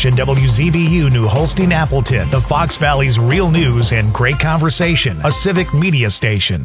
station WZBU New Holstein Appleton, the Fox Valley's real news and great conversation, a civic media station.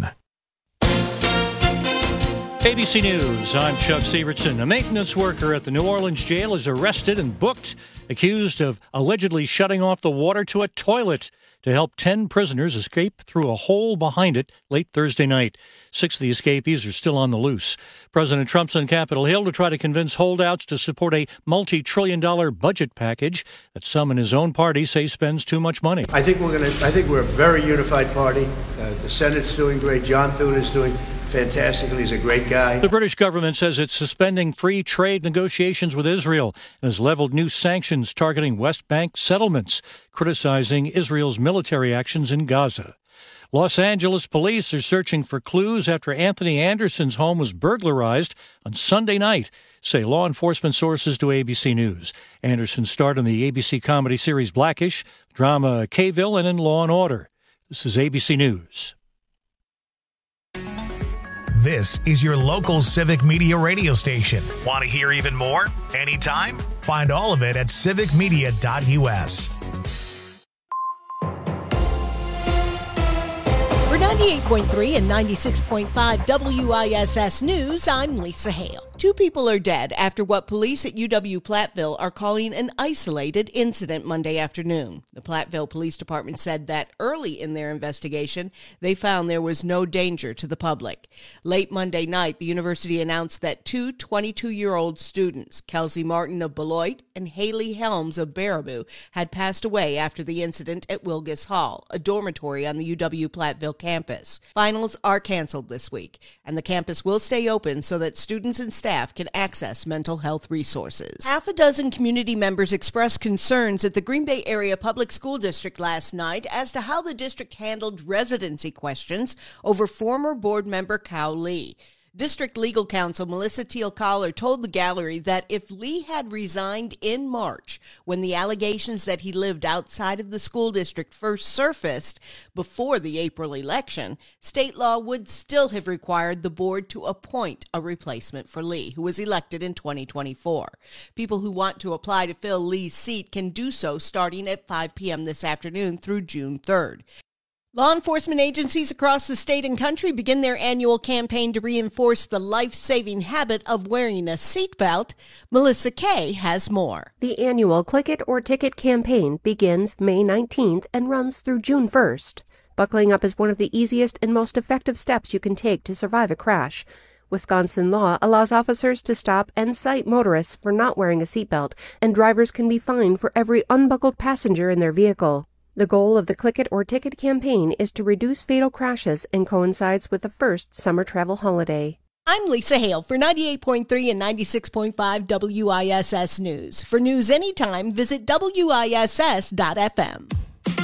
ABC News, I'm Chuck Severson. A maintenance worker at the New Orleans jail is arrested and booked, accused of allegedly shutting off the water to a toilet to help 10 prisoners escape through a hole behind it late Thursday night. 6 of the escapees are still on the loose. President Trump's on Capitol Hill to try to convince holdouts to support a multi-trillion-dollar budget package that some in his own party say spends too much money. I think we're a very unified party. The Senate's doing great. John Thune is doing fantastically. He's a great guy. The British government says it's suspending free trade negotiations with Israel and has leveled new sanctions targeting West Bank settlements, criticizing Israel's military actions in Gaza. Los Angeles police are searching for clues after Anthony Anderson's home was burglarized on Sunday night, say law enforcement sources to ABC News. Anderson starred in the ABC comedy series Blackish, drama K-ville, and in Law and Order. This is ABC News. This is your local civic media radio station. Want to hear even more? Anytime? Find all of it at civicmedia.us. For 98.3 and 96.5 WISS News, I'm Lisa Hale. 2 people are dead after what police at UW-Platteville are calling an isolated incident Monday afternoon. The Platteville Police Department said that early in their investigation, they found there was no danger to the public. Late Monday night, the university announced that 2 22-year-old students, Kelsey Martin of Beloit and Haley Helms of Baraboo, had passed away after the incident at Wilgus Hall, a dormitory on the UW-Platteville campus. Finals are canceled this week, and the campus will stay open so that students and staff can access mental health resources. Half a dozen community members expressed concerns at the Green Bay Area Public School District last night as to how the district handled residency questions over former board member Kyle Lee. District Legal Counsel Melissa Teal-Collar told the gallery that if Lee had resigned in March, when the allegations that he lived outside of the school district first surfaced before the April election, state law would still have required the board to appoint a replacement for Lee, who was elected in 2024. People who want to apply to fill Lee's seat can do so starting at 5 p.m. this afternoon through June 3rd. Law enforcement agencies across the state and country begin their annual campaign to reinforce the life-saving habit of wearing a seatbelt. Melissa Kay has more. The annual Click It or Ticket campaign begins May 19th and runs through June 1st. Buckling up is one of the easiest and most effective steps you can take to survive a crash. Wisconsin law allows officers to stop and cite motorists for not wearing a seatbelt, and drivers can be fined for every unbuckled passenger in their vehicle. The goal of the Click It or Ticket campaign is to reduce fatal crashes and coincides with the first summer travel holiday. I'm Lisa Hale for 98.3 and 96.5 WISS News. For news anytime, visit WISS.FM.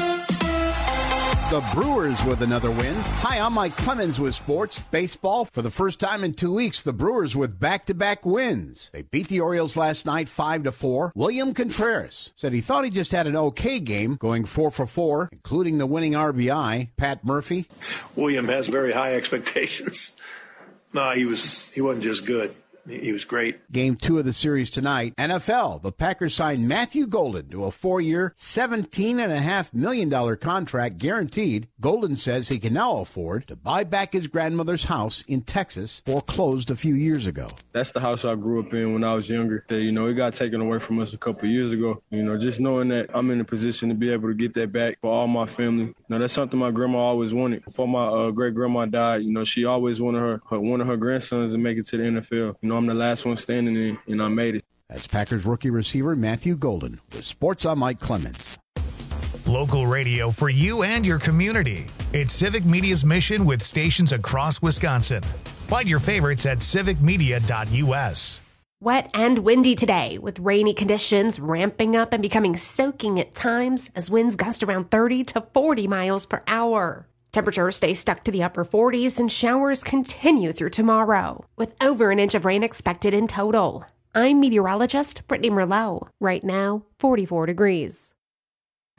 The Brewers with another win. Hi, I'm Mike Clemens with sports. Baseball, for the first time in 2 weeks, the Brewers with back-to-back wins. They beat the Orioles last night 5-4. William Contreras said he thought he just had an okay game, going 4 for 4, including the winning RBI. Pat Murphy. William has very high expectations. No, he wasn't just good. He was great. Game 2 of the series tonight. NFL, the Packers signed Matthew Golden to a 4-year, $17.5 million contract guaranteed. Golden says he can now afford to buy back his grandmother's house in Texas, foreclosed a few years ago. That's the house I grew up in when I was younger. It got taken away from us a couple of years ago. Just knowing that I'm in a position to be able to get that back for all my family. That's something my grandma always wanted. Before my great-grandma died, she always wanted one of her grandsons to make it to the NFL. I'm the last one standing, and I made it. That's Packers rookie receiver Matthew Golden. With sports, I'm Mike Clemens. Local radio for you and your community. It's Civic Media's mission with stations across Wisconsin. Find your favorites at civicmedia.us. Wet and windy today, with rainy conditions ramping up and becoming soaking at times as winds gust around 30 to 40 miles per hour. Temperatures stay stuck to the upper 40s and showers continue through tomorrow, with over an inch of rain expected in total. I'm meteorologist Brittany Merlot. Right now, 44 degrees.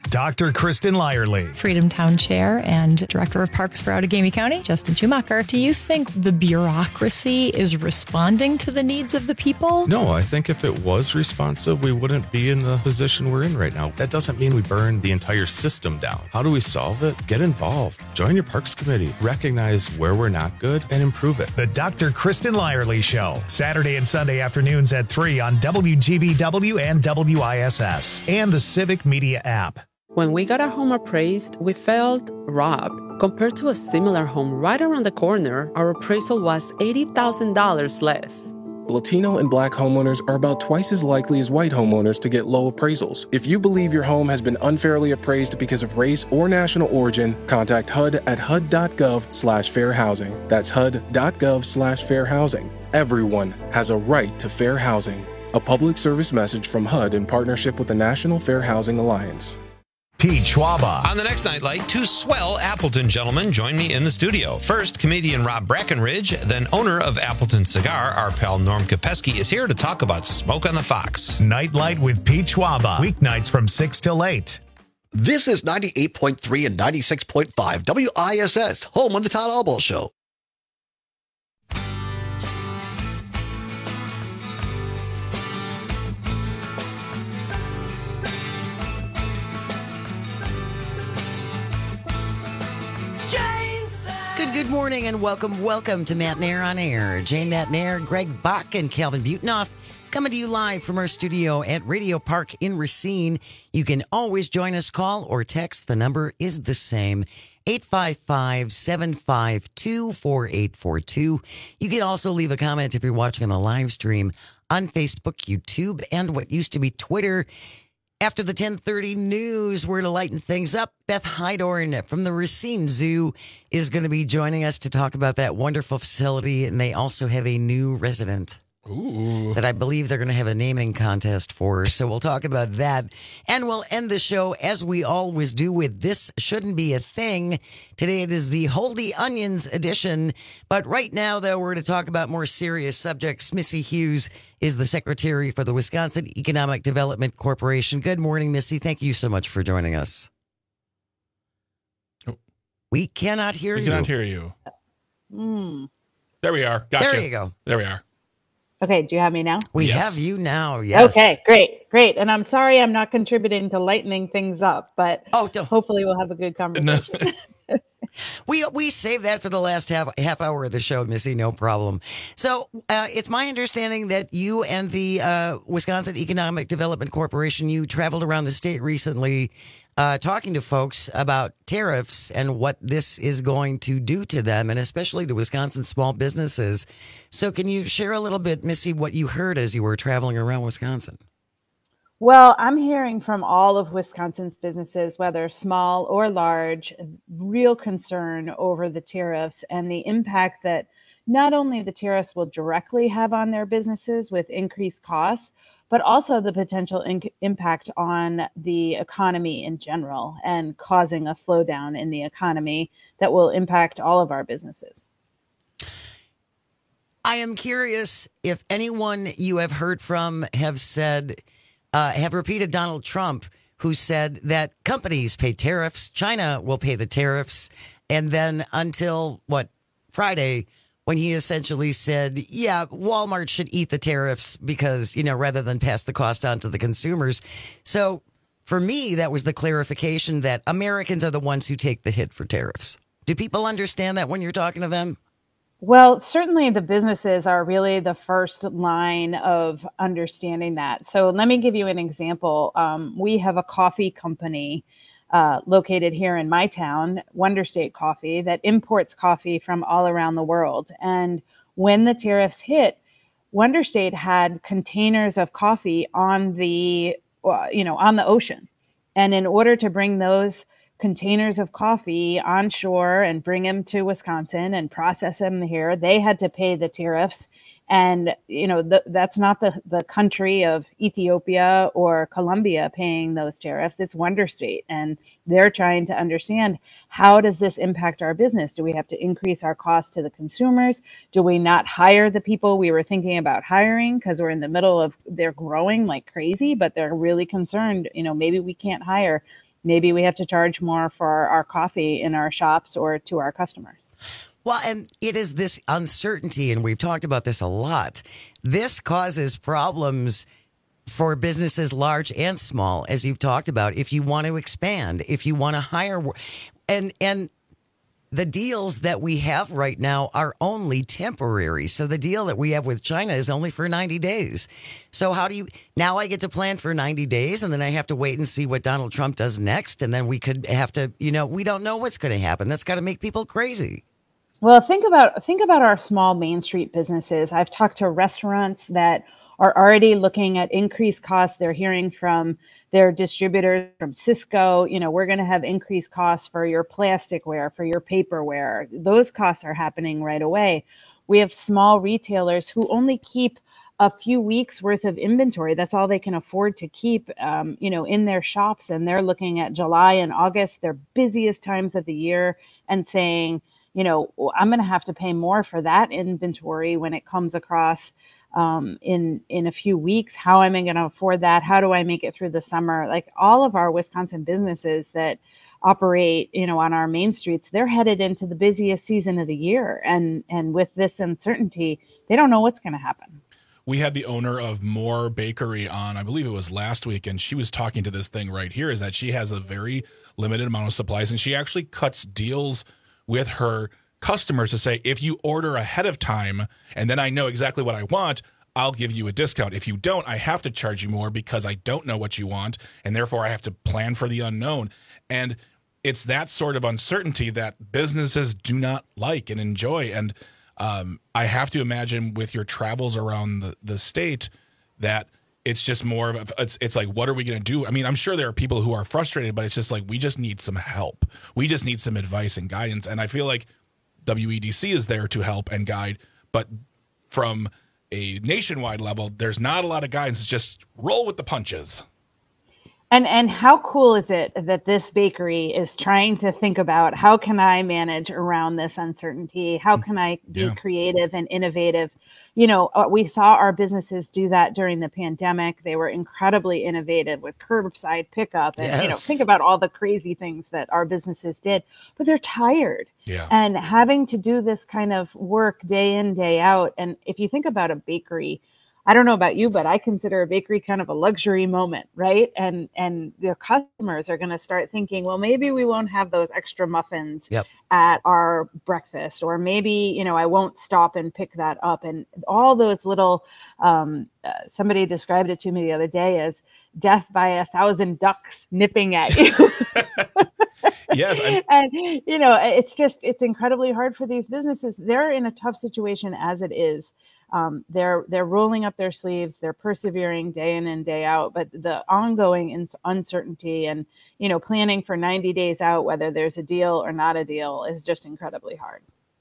Dr. Kristen Lyerly. Freedom Town Chair and Director of Parks for Outagamie County, Justin Schumacher. Do you think the bureaucracy is responding to the needs of the people? No, I think if it was responsive, we wouldn't be in the position we're in right now. That doesn't mean we burn the entire system down. How do we solve it? Get involved. Join your Parks Committee. Recognize where we're not good and improve it. The Dr. Kristen Lyerly Show. Saturday and Sunday afternoons at 3 on WGBW and WISS and the Civic Media app. When we got our home appraised, we felt robbed. Compared to a similar home right around the corner, our appraisal was $80,000 less. Latino and Black homeowners are about twice as likely as white homeowners to get low appraisals. If you believe your home has been unfairly appraised because of race or national origin, contact HUD at HUD.gov/fair housing. That's HUD.gov/fair housing. Everyone has a right to fair housing. A public service message from HUD in partnership with the National Fair Housing Alliance. Pete Schwaba. On the next Nightlight, two swell Appleton gentlemen join me in the studio. First, comedian Rob Brackenridge, then owner of Appleton Cigar, our pal Norm Kopesky, is here to talk about Smoke on the Fox. Nightlight with Pete Schwaba. Weeknights from 6 till 8. This is 98.3 and 96.5 WISS, home of the Todd Albaugh Show. Good morning and welcome to Matt Nair on Air. Jane Matt Nair, Greg Bach, and Calvin Butenoff coming to you live from our studio at Radio Park in Racine. You can always join us, call or text. The number is the same, 855-752-4842. You can also leave a comment if you're watching on the live stream on Facebook, YouTube, and what used to be Twitter. After the 10:30 news, we're to lighten things up. Beth Hydorn from the Racine Zoo is going to be joining us to talk about that wonderful facility. And they also have a new resident that I believe they're going to have a naming contest for. So we'll talk about that. And we'll end the show, as we always do, with This Shouldn't Be a Thing. Today it is the Hold the Onions edition. But right now, though, we're going to talk about more serious subjects. Missy Hughes is the secretary for the Wisconsin Economic Development Corporation. Good morning, Missy. Thank you so much for joining us. Oh. We cannot hear you. We cannot hear you. There we are. Gotcha. There you go. There we are. Okay, do you have me now? We have you now, yes. Okay, great. And I'm sorry I'm not contributing to lightening things up, but hopefully we'll have a good conversation. We save that for the last half hour of the show, Missy, no problem. So it's my understanding that you and the Wisconsin Economic Development Corporation, you traveled around the state recently talking to folks about tariffs and what this is going to do to them, and especially to Wisconsin small businesses. So can you share a little bit, Missy, what you heard as you were traveling around Wisconsin? Well, I'm hearing from all of Wisconsin's businesses, whether small or large, real concern over the tariffs and the impact that not only the tariffs will directly have on their businesses with increased costs, but also the potential impact on the economy in general and causing a slowdown in the economy that will impact all of our businesses. I am curious if anyone you have heard from have repeated Donald Trump, who said that companies pay tariffs, China will pay the tariffs, and then until, Friday, when he essentially said, yeah, Walmart should eat the tariffs because, rather than pass the cost on to the consumers. So for me, that was the clarification that Americans are the ones who take the hit for tariffs. Do people understand that when you're talking to them? Well, certainly the businesses are really the first line of understanding that. So let me give you an example. We have a coffee company located here in my town, Wonder State Coffee, that imports coffee from all around the world. And when the tariffs hit, Wonder State had containers of coffee on the ocean. And in order to bring those containers of coffee onshore and bring them to Wisconsin and process them here, they had to pay the tariffs. And, that's not the country of Ethiopia or Colombia paying those tariffs. It's Wonder State. And they're trying to understand, how does this impact our business? Do we have to increase our cost to the consumers? Do we not hire the people we were thinking about hiring because we're in the middle of, they're growing like crazy, but they're really concerned, maybe we can't hire maybe we have to charge more for our coffee in our shops or to our customers. Well, and it is this uncertainty, and we've talked about this a lot. This causes problems for businesses large and small, as you've talked about, if you want to expand, if you want to hire. And the deals that we have right now are only temporary. So the deal that we have with China is only for 90 days. So how do you, now I get to plan for 90 days and then I have to wait and see what Donald Trump does next. And then we could have to, we don't know what's going to happen. That's got to make people crazy. Well, think about our small Main Street businesses. I've talked to restaurants that are already looking at increased costs. They're hearing from their distributors, from Cisco, we're going to have increased costs for your plasticware, for your paperware. Those costs are happening right away. We have small retailers who only keep a few weeks worth of inventory. That's all they can afford to keep, in their shops. And they're looking at July and August, their busiest times of the year, and saying, I'm going to have to pay more for that inventory when it comes across in a few weeks. How am I going to afford that? How do I make it through the summer? Like all of our Wisconsin businesses that operate, on our main streets, they're headed into the busiest season of the year. And with this uncertainty, they don't know what's going to happen. We had the owner of Moore Bakery on, I believe it was last week, and she was talking to this thing right here, is that she has a very limited amount of supplies, and she actually cuts deals with her customers to say, if you order ahead of time and then I know exactly what I want, I'll give you a discount. If you don't, I have to charge you more because I don't know what you want, and therefore I have to plan for the unknown. And it's that sort of uncertainty that businesses do not like and enjoy. And I have to imagine with your travels around the state that it's just more of it's like, what are we going to do? I mean, I'm sure there are people who are frustrated, but it's just like, we just need some help. We just need some advice and guidance. And I feel like WEDC is there to help and guide, but from a nationwide level, there's not a lot of guidance. It's just roll with the punches. And how cool is it that this bakery is trying to think about, how can I manage around this uncertainty? How can I be creative and innovative? We saw our businesses do that during the pandemic. They were incredibly innovative with curbside pickup and, think about all the crazy things that our businesses did, but they're tired. Yeah. And having to do this kind of work day in, day out. And if you think about a bakery, I don't know about you, but I consider a bakery kind of a luxury moment, right? And the customers are going to start thinking, well, maybe we won't have those extra muffins at our breakfast, or maybe, I won't stop and pick that up. And all those little, somebody described it to me the other day as death by 1,000 ducks nipping at you. Yes. And, it's incredibly hard for these businesses. They're in a tough situation as it is. They're rolling up their sleeves, they're persevering day in and day out, but the ongoing uncertainty and, planning for 90 days out, whether there's a deal or not a deal, is just incredibly hard.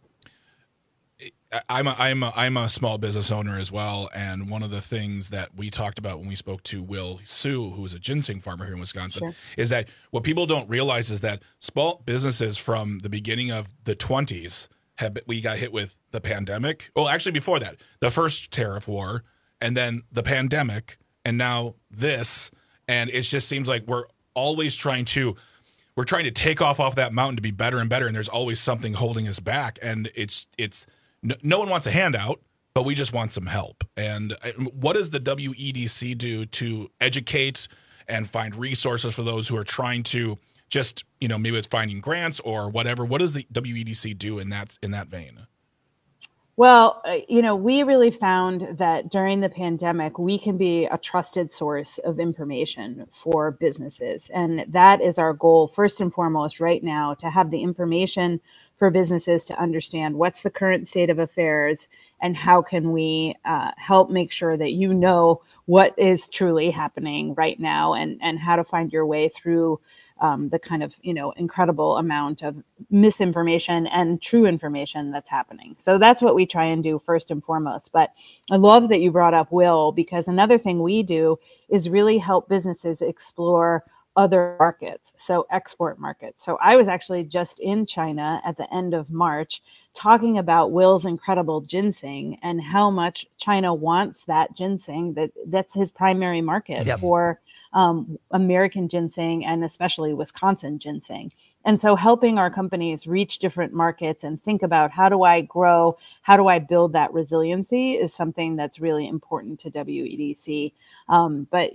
I'm a small business owner as well, and one of the things that we talked about when we spoke to Will Sue, who is a ginseng farmer here in Wisconsin, is that what people don't realize is that small businesses from the beginning of the 20s we got hit with the pandemic. Well, actually before that, the first tariff war, and then the pandemic, and now this. And it just seems like we're always trying to take off that mountain to be better and better. And there's always something holding us back. And it's no one wants a handout, but we just want some help. And what does the WEDC do to educate and find resources for those who are trying to just, maybe it's finding grants or whatever? What does the WEDC do in that vein? Well, we really found that during the pandemic, we can be a trusted source of information for businesses. And that is our goal, first and foremost, right now, to have the information for businesses to understand what's the current state of affairs and how can we help make sure that what is truly happening right now and how to find your way through the kind of, incredible amount of misinformation and true information that's happening. So that's what we try and do first and foremost. But I love that you brought up Will, because another thing we do is really help businesses explore other markets, so export markets. So I was actually just in China at the end of March talking about Will's incredible ginseng and how much China wants that ginseng. That's his primary market for American ginseng and especially Wisconsin ginseng. And so helping our companies reach different markets and think about how do I grow, how do I build that resiliency is something that's really important to WEDC. But,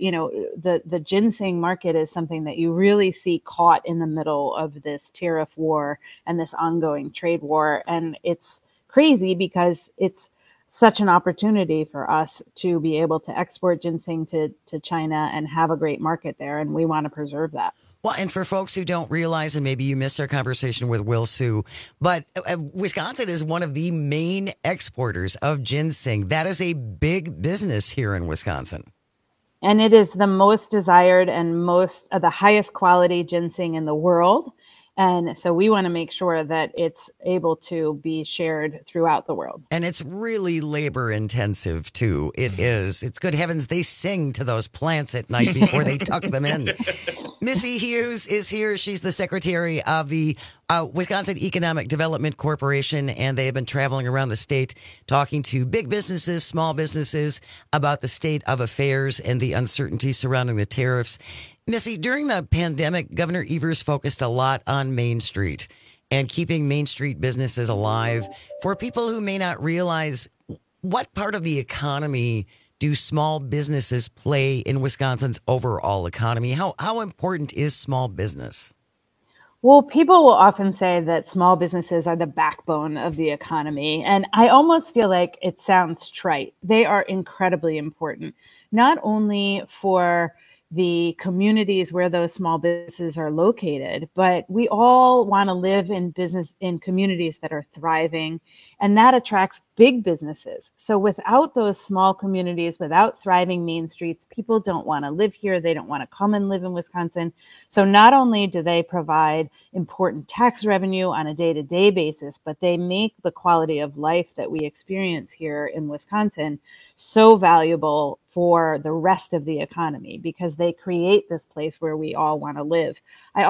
the ginseng market is something that you really see caught in the middle of this tariff war and this ongoing trade war. And it's crazy because it's such an opportunity for us to be able to export ginseng to China and have a great market there. And we want to preserve that. Well, and for folks who don't realize, and maybe you missed our conversation with Will Sue, but Wisconsin is one of the main exporters of ginseng. That is a big business here in Wisconsin. And it is the most desired and the highest quality ginseng in the world. And so we want to make sure that it's able to be shared throughout the world. And it's really labor intensive, too. It is. It's good heavens they sing to those plants at night before they tuck them in. Missy Hughes is here. She's the secretary of the Wisconsin Economic Development Corporation, and they have been traveling around the state talking to big businesses, small businesses about the state of affairs and the uncertainty surrounding the tariffs. Missy, during the pandemic, Governor Evers focused a lot on Main Street and keeping Main Street businesses alive. For people who may not realize, what part of the economy do small businesses play in Wisconsin's overall economy? How important is small business? Well, people will often say that small businesses are the backbone of the economy. And I almost feel like it sounds trite. They are incredibly important, not only for the communities where those small businesses are located, but we all want to live in communities that are thriving, and that attracts big businesses. So without those small communities, without thriving main streets, people don't want to live here. They don't want to come and live in Wisconsin. So not only do they provide important tax revenue on a day-to-day basis, but they make the quality of life that we experience here in Wisconsin so valuable for the rest of the economy because they create this place where we all want to live.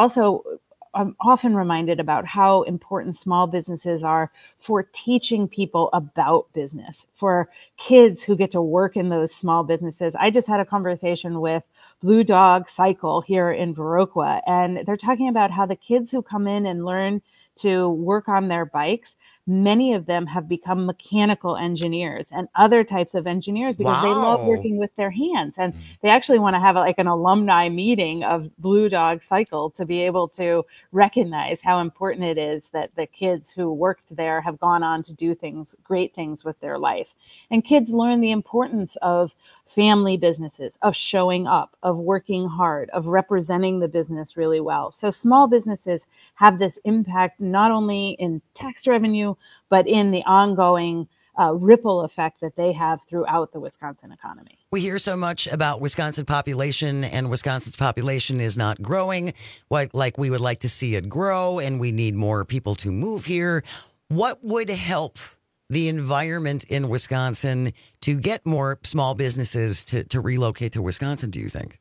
I'm often reminded about how important small businesses are for teaching people about business, for kids who get to work in those small businesses. I just had a conversation with Blue Dog Cycle here in Viroqua, and they're talking about how the kids who come in and learn to work on their bikes, many of them have become mechanical engineers and other types of engineers because they love working with their hands. And they actually want to have an alumni meeting of Blue Dog Cycle to be able to recognize how important it is that the kids who worked there have gone on to do great things with their life. And kids learn the importance of family businesses, of showing up, of working hard, of representing the business really well. So small businesses have this impact not only in tax revenue, but in the ongoing ripple effect that they have throughout the Wisconsin economy. We hear so much about Wisconsin population, and Wisconsin's population is not growing like we would like to see it grow, and we need more people to move here. What would help the environment in Wisconsin to get more small businesses to relocate to Wisconsin, do you think?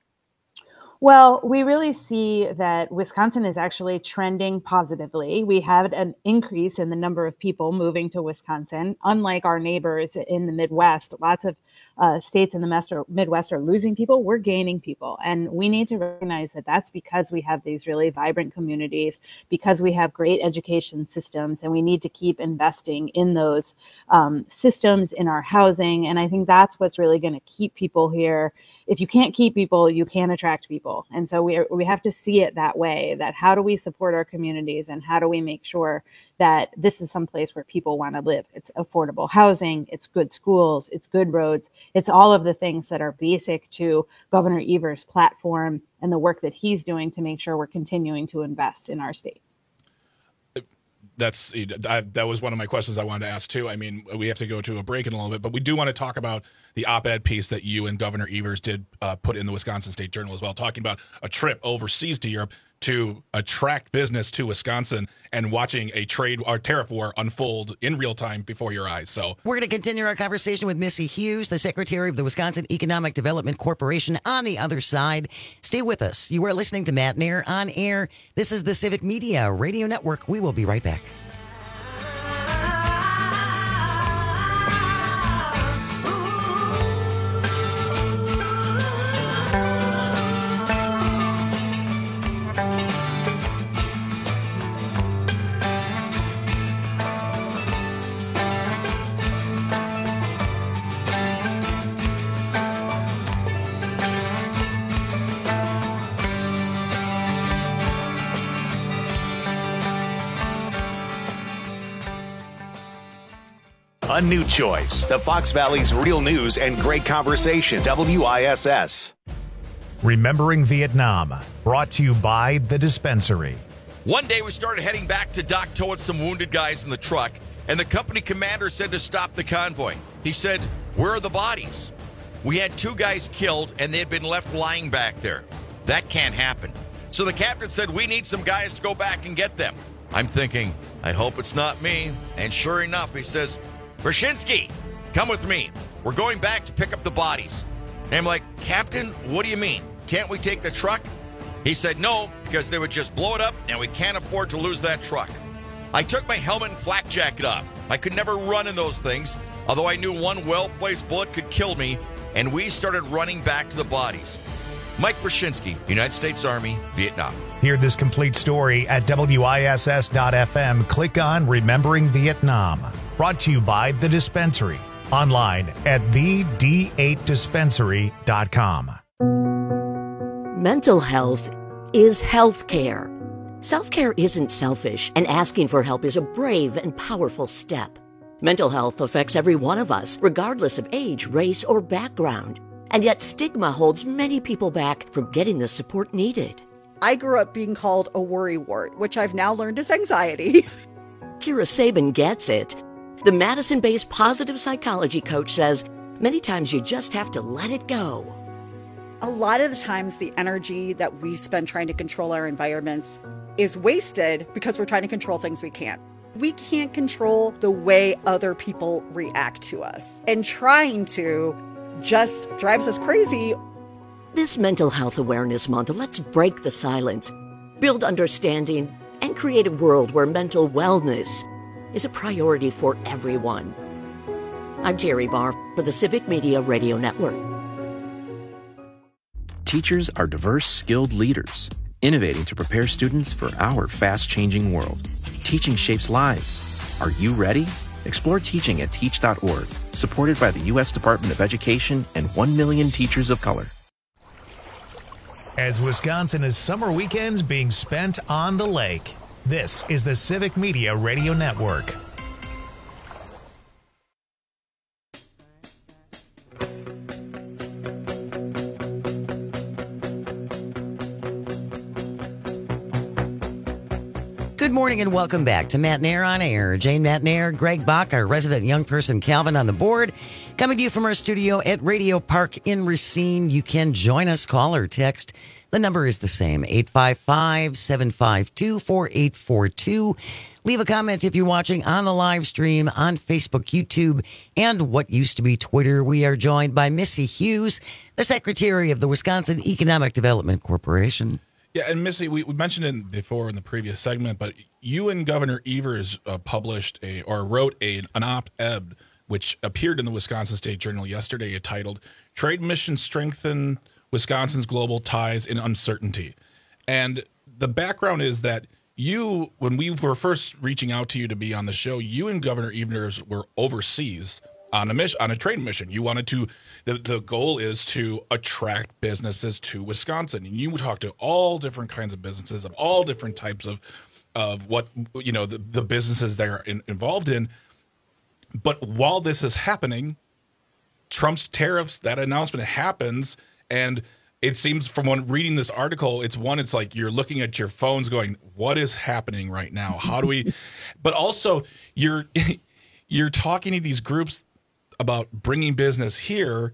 Well, we really see that Wisconsin is actually trending positively. We had an increase in the number of people moving to Wisconsin. Unlike our neighbors in the Midwest, lots of states in the Midwest are losing people. We're gaining people. And we need to recognize that that's because we have these really vibrant communities, because we have great education systems, and we need to keep investing in those systems, in our housing. And I think that's what's really going to keep people here. If you can't keep people, you can't attract people. And so we have to see it that way, that how do we support our communities and how do we make sure that this is some place where people want to live? It's affordable housing, it's good schools, it's good roads, it's all of the things that are basic to Governor Evers' platform and the work that he's doing to make sure we're continuing to invest in our state. That was one of my questions I wanted to ask too. I mean, we have to go to a break in a little bit, but we do want to talk about the op-ed piece that you and Governor Evers did put in the Wisconsin State Journal as well, talking about a trip overseas to Europe to attract business to Wisconsin and watching a trade or tariff war unfold in real time before your eyes. So we're going to continue our conversation with Missy Hughes, the Secretary of the Wisconsin Economic Development Corporation, on the other side. Stay with us. You are listening to Matt Nair on Air. This is the Civic Media Radio Network. We will be right back. A new choice. The Fox Valley's real news and great conversation. WISS. Remembering Vietnam. Brought to you by The Dispensary. One day we started heading back to Dak To with some wounded guys in the truck, and the company commander said to stop the convoy. He said, "Where are the bodies?" We had 2 guys killed, and they had been left lying back there. That can't happen. So the captain said, "We need some guys to go back and get them." I'm thinking, I hope it's not me. And sure enough, he says, "Brzezinski, come with me. We're going back to pick up the bodies." And I'm like, "Captain, what do you mean? Can't we take the truck?" He said, "No, because they would just blow it up, and we can't afford to lose that truck." I took my helmet and flak jacket off. I could never run in those things, although I knew one well-placed bullet could kill me, and we started running back to the bodies. Mike Brzezinski, United States Army, Vietnam. Hear this complete story at WISS.FM. Click on Remembering Vietnam. Brought to you by The Dispensary. Online at the D8dispensary.com. Mental health is health care. Self-care isn't selfish, and asking for help is a brave and powerful step. Mental health affects every one of us, regardless of age, race, or background. And yet stigma holds many people back from getting the support needed. I grew up being called a worrywart, which I've now learned is anxiety. Kira Sabin gets it. The Madison-based positive psychology coach says many times you just have to let it go. A lot of the times the energy that we spend trying to control our environments is wasted because we're trying to control things we can't. We can't control the way other people react to us. And trying to just drives us crazy. This Mental Health Awareness Month, let's break the silence, build understanding, and create a world where mental wellness is a priority for everyone. I'm Terry Barr for the Civic Media Radio Network. Teachers are diverse, skilled leaders, innovating to prepare students for our fast-changing world. Teaching shapes lives. Are you ready? Explore teaching at teach.org, supported by the U.S. Department of Education and 1 million teachers of color. As Wisconsin is summer weekends being spent on the lake, this is the Civic Media Radio Network. Good morning and welcome back to Matt Nair on Air. Jane Matt Nair, Greg Bach, our resident young person Calvin on the board. Coming to you from our studio at Radio Park in Racine. You can join us, call or text. The number is the same, 855-752-4842. Leave a comment if you're watching on the live stream on Facebook, YouTube, and what used to be Twitter. We are joined by Missy Hughes, the Secretary of the Wisconsin Economic Development Corporation. Yeah, and Missy, we mentioned it before in the previous segment, but you and Governor Evers wrote an op-ed which appeared in the Wisconsin State Journal yesterday, titled "Trade Missions Strengthen Wisconsin's Global Ties in Uncertainty." And the background is that you, when we were first reaching out to you to be on the show, you and Governor Evers were overseas on a trade mission. You wanted to, the goal is to attract businesses to Wisconsin. And you would talk to all different kinds of businesses of all different types of what, the businesses they're involved in. But while this is happening, Trump's tariffs, that announcement happens, and it seems from when reading this article, it's like you're looking at your phones going, what is happening right now? How do we, but also you're talking to these groups about bringing business here.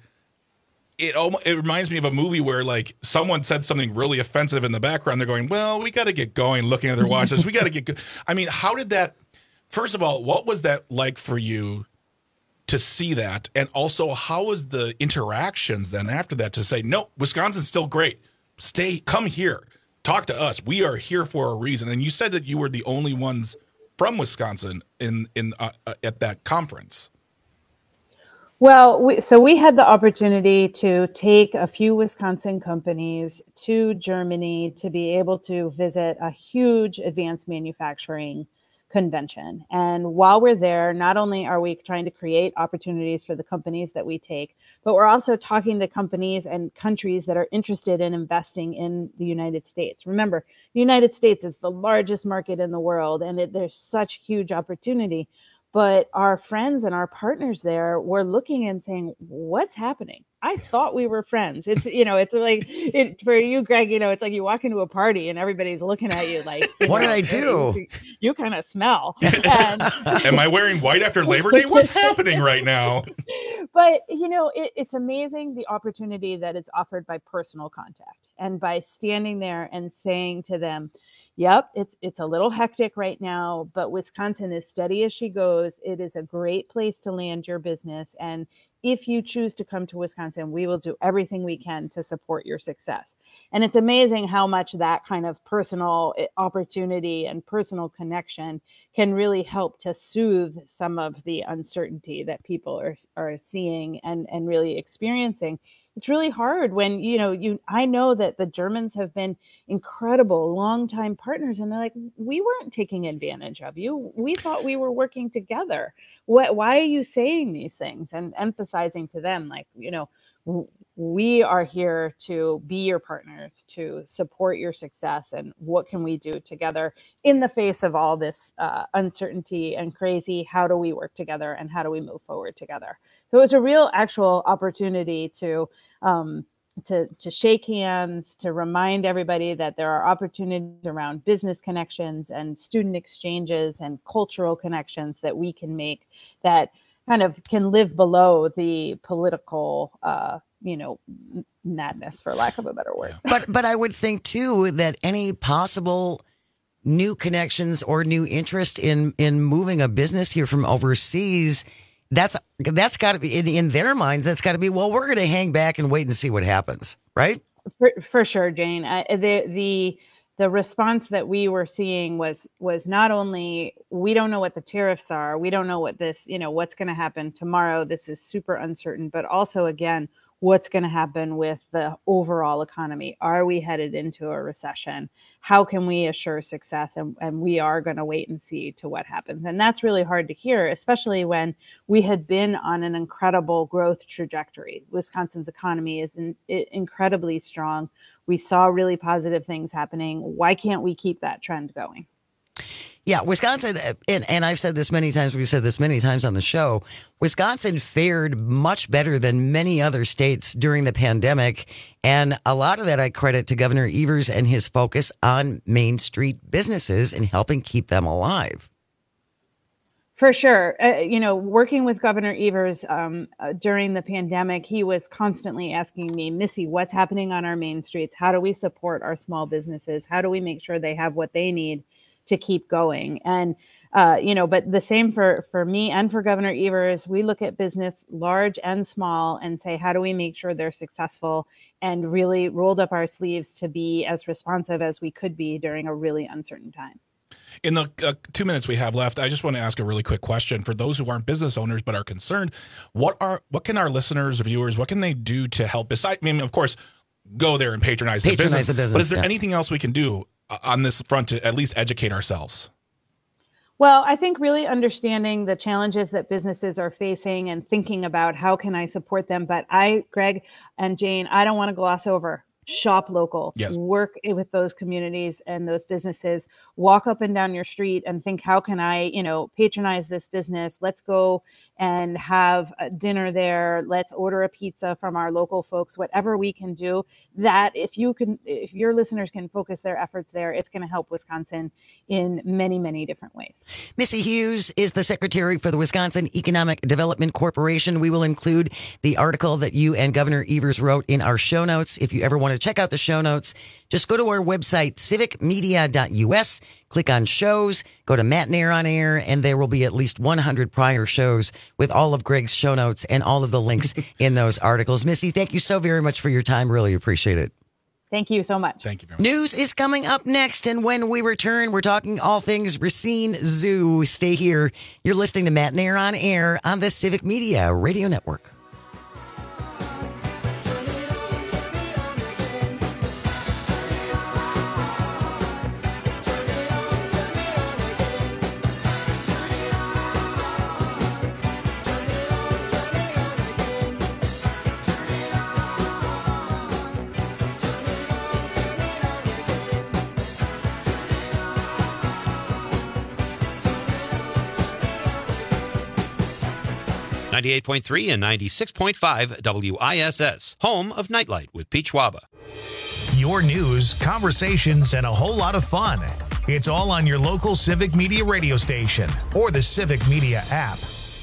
It reminds me of a movie where like someone said something really offensive in the background. They're going, well, we got to get going, looking at their watches. We got to get good. I mean, how did that, first of all, what was that like for you to see that? And also, how was the interactions then after that to say, no, Wisconsin's still great. Come here, talk to us. We are here for a reason. And you said that you were the only ones from Wisconsin at that conference. Well, we had the opportunity to take a few Wisconsin companies to Germany to be able to visit a huge advanced manufacturing convention. And while we're there, not only are we trying to create opportunities for the companies that we take, but we're also talking to companies and countries that are interested in investing in the United States. Remember, the United States is the largest market in the world, and there's such huge opportunity. But our friends and our partners there were looking and saying, what's happening? I thought we were friends. It's, it's like for you, Greg, it's like you walk into a party and everybody's looking at you like, what did I do? You kind of smell. And, am I wearing white after Labor Day? What's happening right now? But, it's amazing the opportunity that is offered by personal contact and by standing there and saying to them, yep, it's a little hectic right now, but Wisconsin is steady as she goes. It is a great place to land your business. And if you choose to come to Wisconsin, we will do everything we can to support your success. And it's amazing how much that kind of personal opportunity and personal connection can really help to soothe some of the uncertainty that people are seeing and really experiencing. It's really hard when, I know that the Germans have been incredible longtime partners, and they're like, we weren't taking advantage of you. We thought we were working together. Why are you saying these things? And emphasizing to them, like, we are here to be your partners, to support your success, and what can we do together in the face of all this uncertainty and crazy? How do we work together, and how do we move forward together? So it's a real actual opportunity to shake hands, to remind everybody that there are opportunities around business connections and student exchanges and cultural connections that we can make that kind of can live below the political, madness, for lack of a better word. But I would think too that any possible new connections or new interest in moving a business here from overseas, that's got to be in their minds. That's got to be, well, we're going to hang back and wait and see what happens, right? For sure, Jane. The response that we were seeing was not only, we don't know what the tariffs are, we don't know what this, what's going to happen tomorrow. This is super uncertain, but also, again, what's going to happen with the overall economy? Are we headed into a recession? How can we assure success? And we are going to wait and see to what happens. And that's really hard to hear, especially when we had been on an incredible growth trajectory. Wisconsin's economy is incredibly strong. We saw really positive things happening. Why can't we keep that trend going? Yeah, Wisconsin, and I've said this many times, we've said this many times on the show, Wisconsin fared much better than many other states during the pandemic. And a lot of that I credit to Governor Evers and his focus on Main Street businesses and helping keep them alive. For sure. Working with Governor Evers during the pandemic, he was constantly asking me, Missy, what's happening on our main streets? How do we support our small businesses? How do we make sure they have what they need to keep going? And, but the same for me and for Governor Evers, we look at business large and small and say, how do we make sure they're successful, and really rolled up our sleeves to be as responsive as we could be during a really uncertain time. In the 2 minutes we have left, I just want to ask a really quick question for those who aren't business owners but are concerned. What can our listeners, viewers, what can they do to help? Besides, of course, go there and patronize the business. But is there anything else we can do on this front to at least educate ourselves? Well, I think really understanding the challenges that businesses are facing and thinking about how can I support them. But Greg and Jane, I don't want to gloss over. Shop local, yes. Work with those communities and those businesses, walk up and down your street and think, how can I, patronize this business? Let's go and have a dinner there. Let's order a pizza from our local folks, whatever we can do. That if your listeners can focus their efforts there, it's going to help Wisconsin in many, many different ways. Missy Hughes is the secretary for the Wisconsin Economic Development Corporation. We will include the article that you and Governor Evers wrote in our show notes. If you ever want to check out the show notes, just go to our website, civicmedia.us, click on shows, go to Matt and Air on Air, and there will be at least 100 prior shows with all of Greg's show notes and all of the links in those articles. Missy, thank you so very much for your time. Really appreciate it. Thank you so much. Thank you very much. News is coming up next, and when we return, we're talking all things Racine Zoo. Stay here. You're listening to Matt and Air on Air on the Civic Media Radio Network. 98.3 and 96.5 WISS, home of Nightlight with Pete Schwaba. Your news, conversations, and a whole lot of fun. It's all on your local Civic Media radio station or the Civic Media app.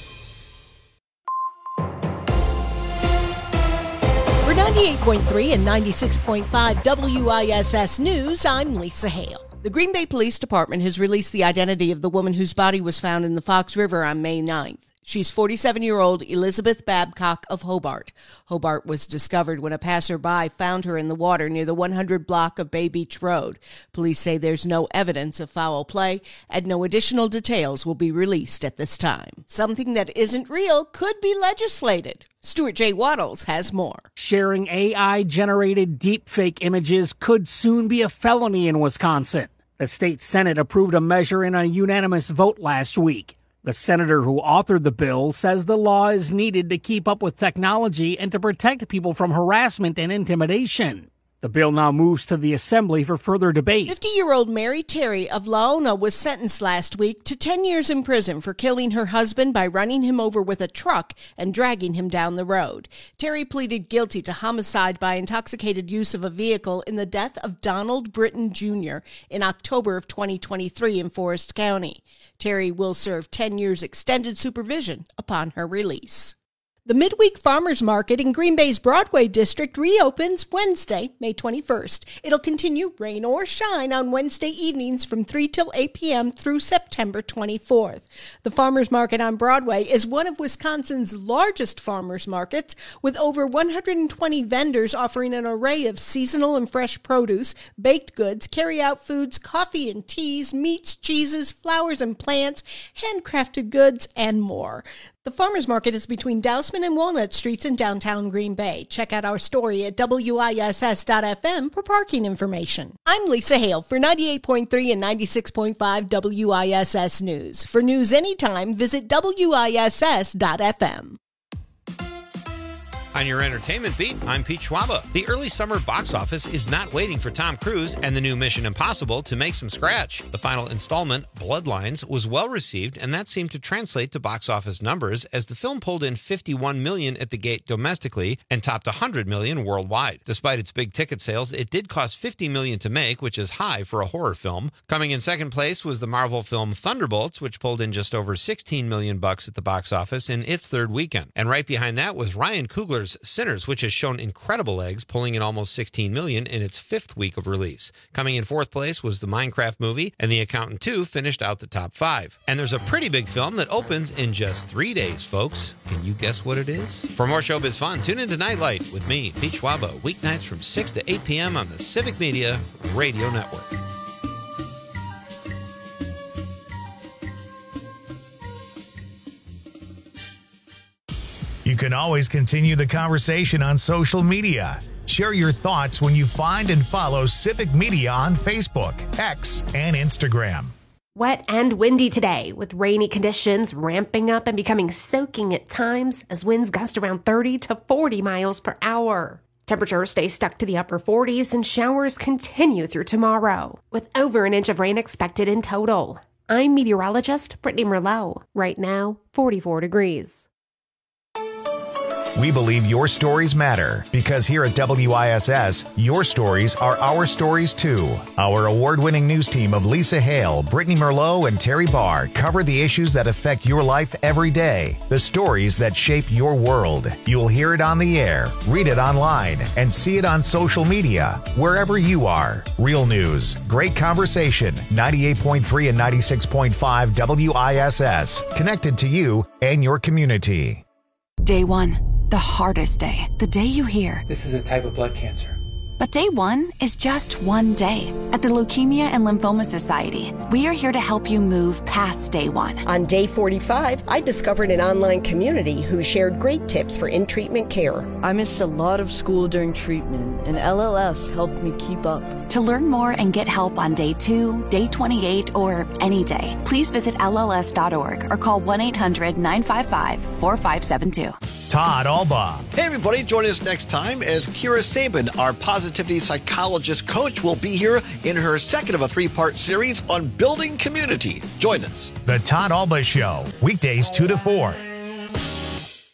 For 98.3 and 96.5 WISS News, I'm Lisa Hale. The Green Bay Police Department has released the identity of the woman whose body was found in the Fox River on May 9th. She's 47-year-old Elizabeth Babcock of Hobart. Hobart was discovered when a passerby found her in the water near the 100 block of Bay Beach Road. Police say there's no evidence of foul play and no additional details will be released at this time. Something that isn't real could be legislated. Stuart J. Waddles has more. Sharing AI-generated deepfake images could soon be a felony in Wisconsin. The state Senate approved a measure in a unanimous vote last week. The senator who authored the bill says the law is needed to keep up with technology and to protect people from harassment and intimidation. The bill now moves to the Assembly for further debate. 50-year-old Mary Terry of Laona was sentenced last week to 10 years in prison for killing her husband by running him over with a truck and dragging him down the road. Terry pleaded guilty to homicide by intoxicated use of a vehicle in the death of Donald Britton Jr. in October of 2023 in Forest County. Terry will serve 10 years extended supervision upon her release. The Midweek Farmers Market in Green Bay's Broadway District reopens Wednesday, May 21st. It'll continue rain or shine on Wednesday evenings from 3 till 8 p.m. through September 24th. The Farmers Market on Broadway is one of Wisconsin's largest farmers markets, with over 120 vendors offering an array of seasonal and fresh produce, baked goods, carry-out foods, coffee and teas, meats, cheeses, flowers and plants, handcrafted goods, and more. The Farmers Market is between Dousman and Walnut Streets in downtown Green Bay. Check out our story at WISS.FM for parking information. I'm Lisa Hale for 98.3 and 96.5 WISS News. For news anytime, visit WISS.FM. On your entertainment beat, I'm Pete Schwaba. The early summer box office is not waiting for Tom Cruise and the new Mission Impossible to make some scratch. The final installment, Bloodlines, was well received, and that seemed to translate to box office numbers as the film pulled in $51 million at the gate domestically and topped $100 million worldwide. Despite its big ticket sales, it did cost $50 million to make, which is high for a horror film. Coming in second place was the Marvel film Thunderbolts, which pulled in just over $16 million at the box office in its third weekend. And right behind that was Ryan Coogler's Sinners, which has shown incredible legs, pulling in almost $16 million in its fifth week of release. Coming in fourth place was the Minecraft movie, and The Accountant 2 finished out the top 5. And there's a pretty big film that opens in just 3 days, folks. Can you guess what it is? For more showbiz fun, tune into Nightlight with me, Pete Schwaba, weeknights from 6 to 8 p.m. on the Civic Media Radio Network. You can always continue the conversation on social media. Share your thoughts when you find and follow Civic Media on Facebook, X, and Instagram. Wet and windy today, with rainy conditions ramping up and becoming soaking at times as winds gust around 30 to 40 miles per hour. Temperatures stay stuck to the upper 40s and showers continue through tomorrow, with over an inch of rain expected in total. I'm meteorologist Brittany Merlot. Right now, 44 degrees. We believe your stories matter because here at WISS, your stories are our stories too. Our award-winning news team of Lisa Hale, Brittany Merlot, and Terry Barr cover the issues that affect your life every day, the stories that shape your world. You'll hear it on the air, read it online, and see it on social media, wherever you are. Real news, great conversation, 98.3 and 96.5 WISS, connected to you and your community. Day 1. The hardest day. The day you hear, "This is a type of blood cancer." But day 1 is just one day. At the Leukemia and Lymphoma Society, we are here to help you move past day 1. On day 45, I discovered an online community who shared great tips for in-treatment care. I missed a lot of school during treatment, and LLS helped me keep up. To learn more and get help on day 2, day 28, or any day, please visit LLS.org or call 1-800-955-4572. Todd Alba. Hey, everybody, join us next time as Kira Sabin, our positivity psychologist coach, will be here in her second of a 3-part series on building community. Join us. The Todd Alba Show, weekdays 2 to 4.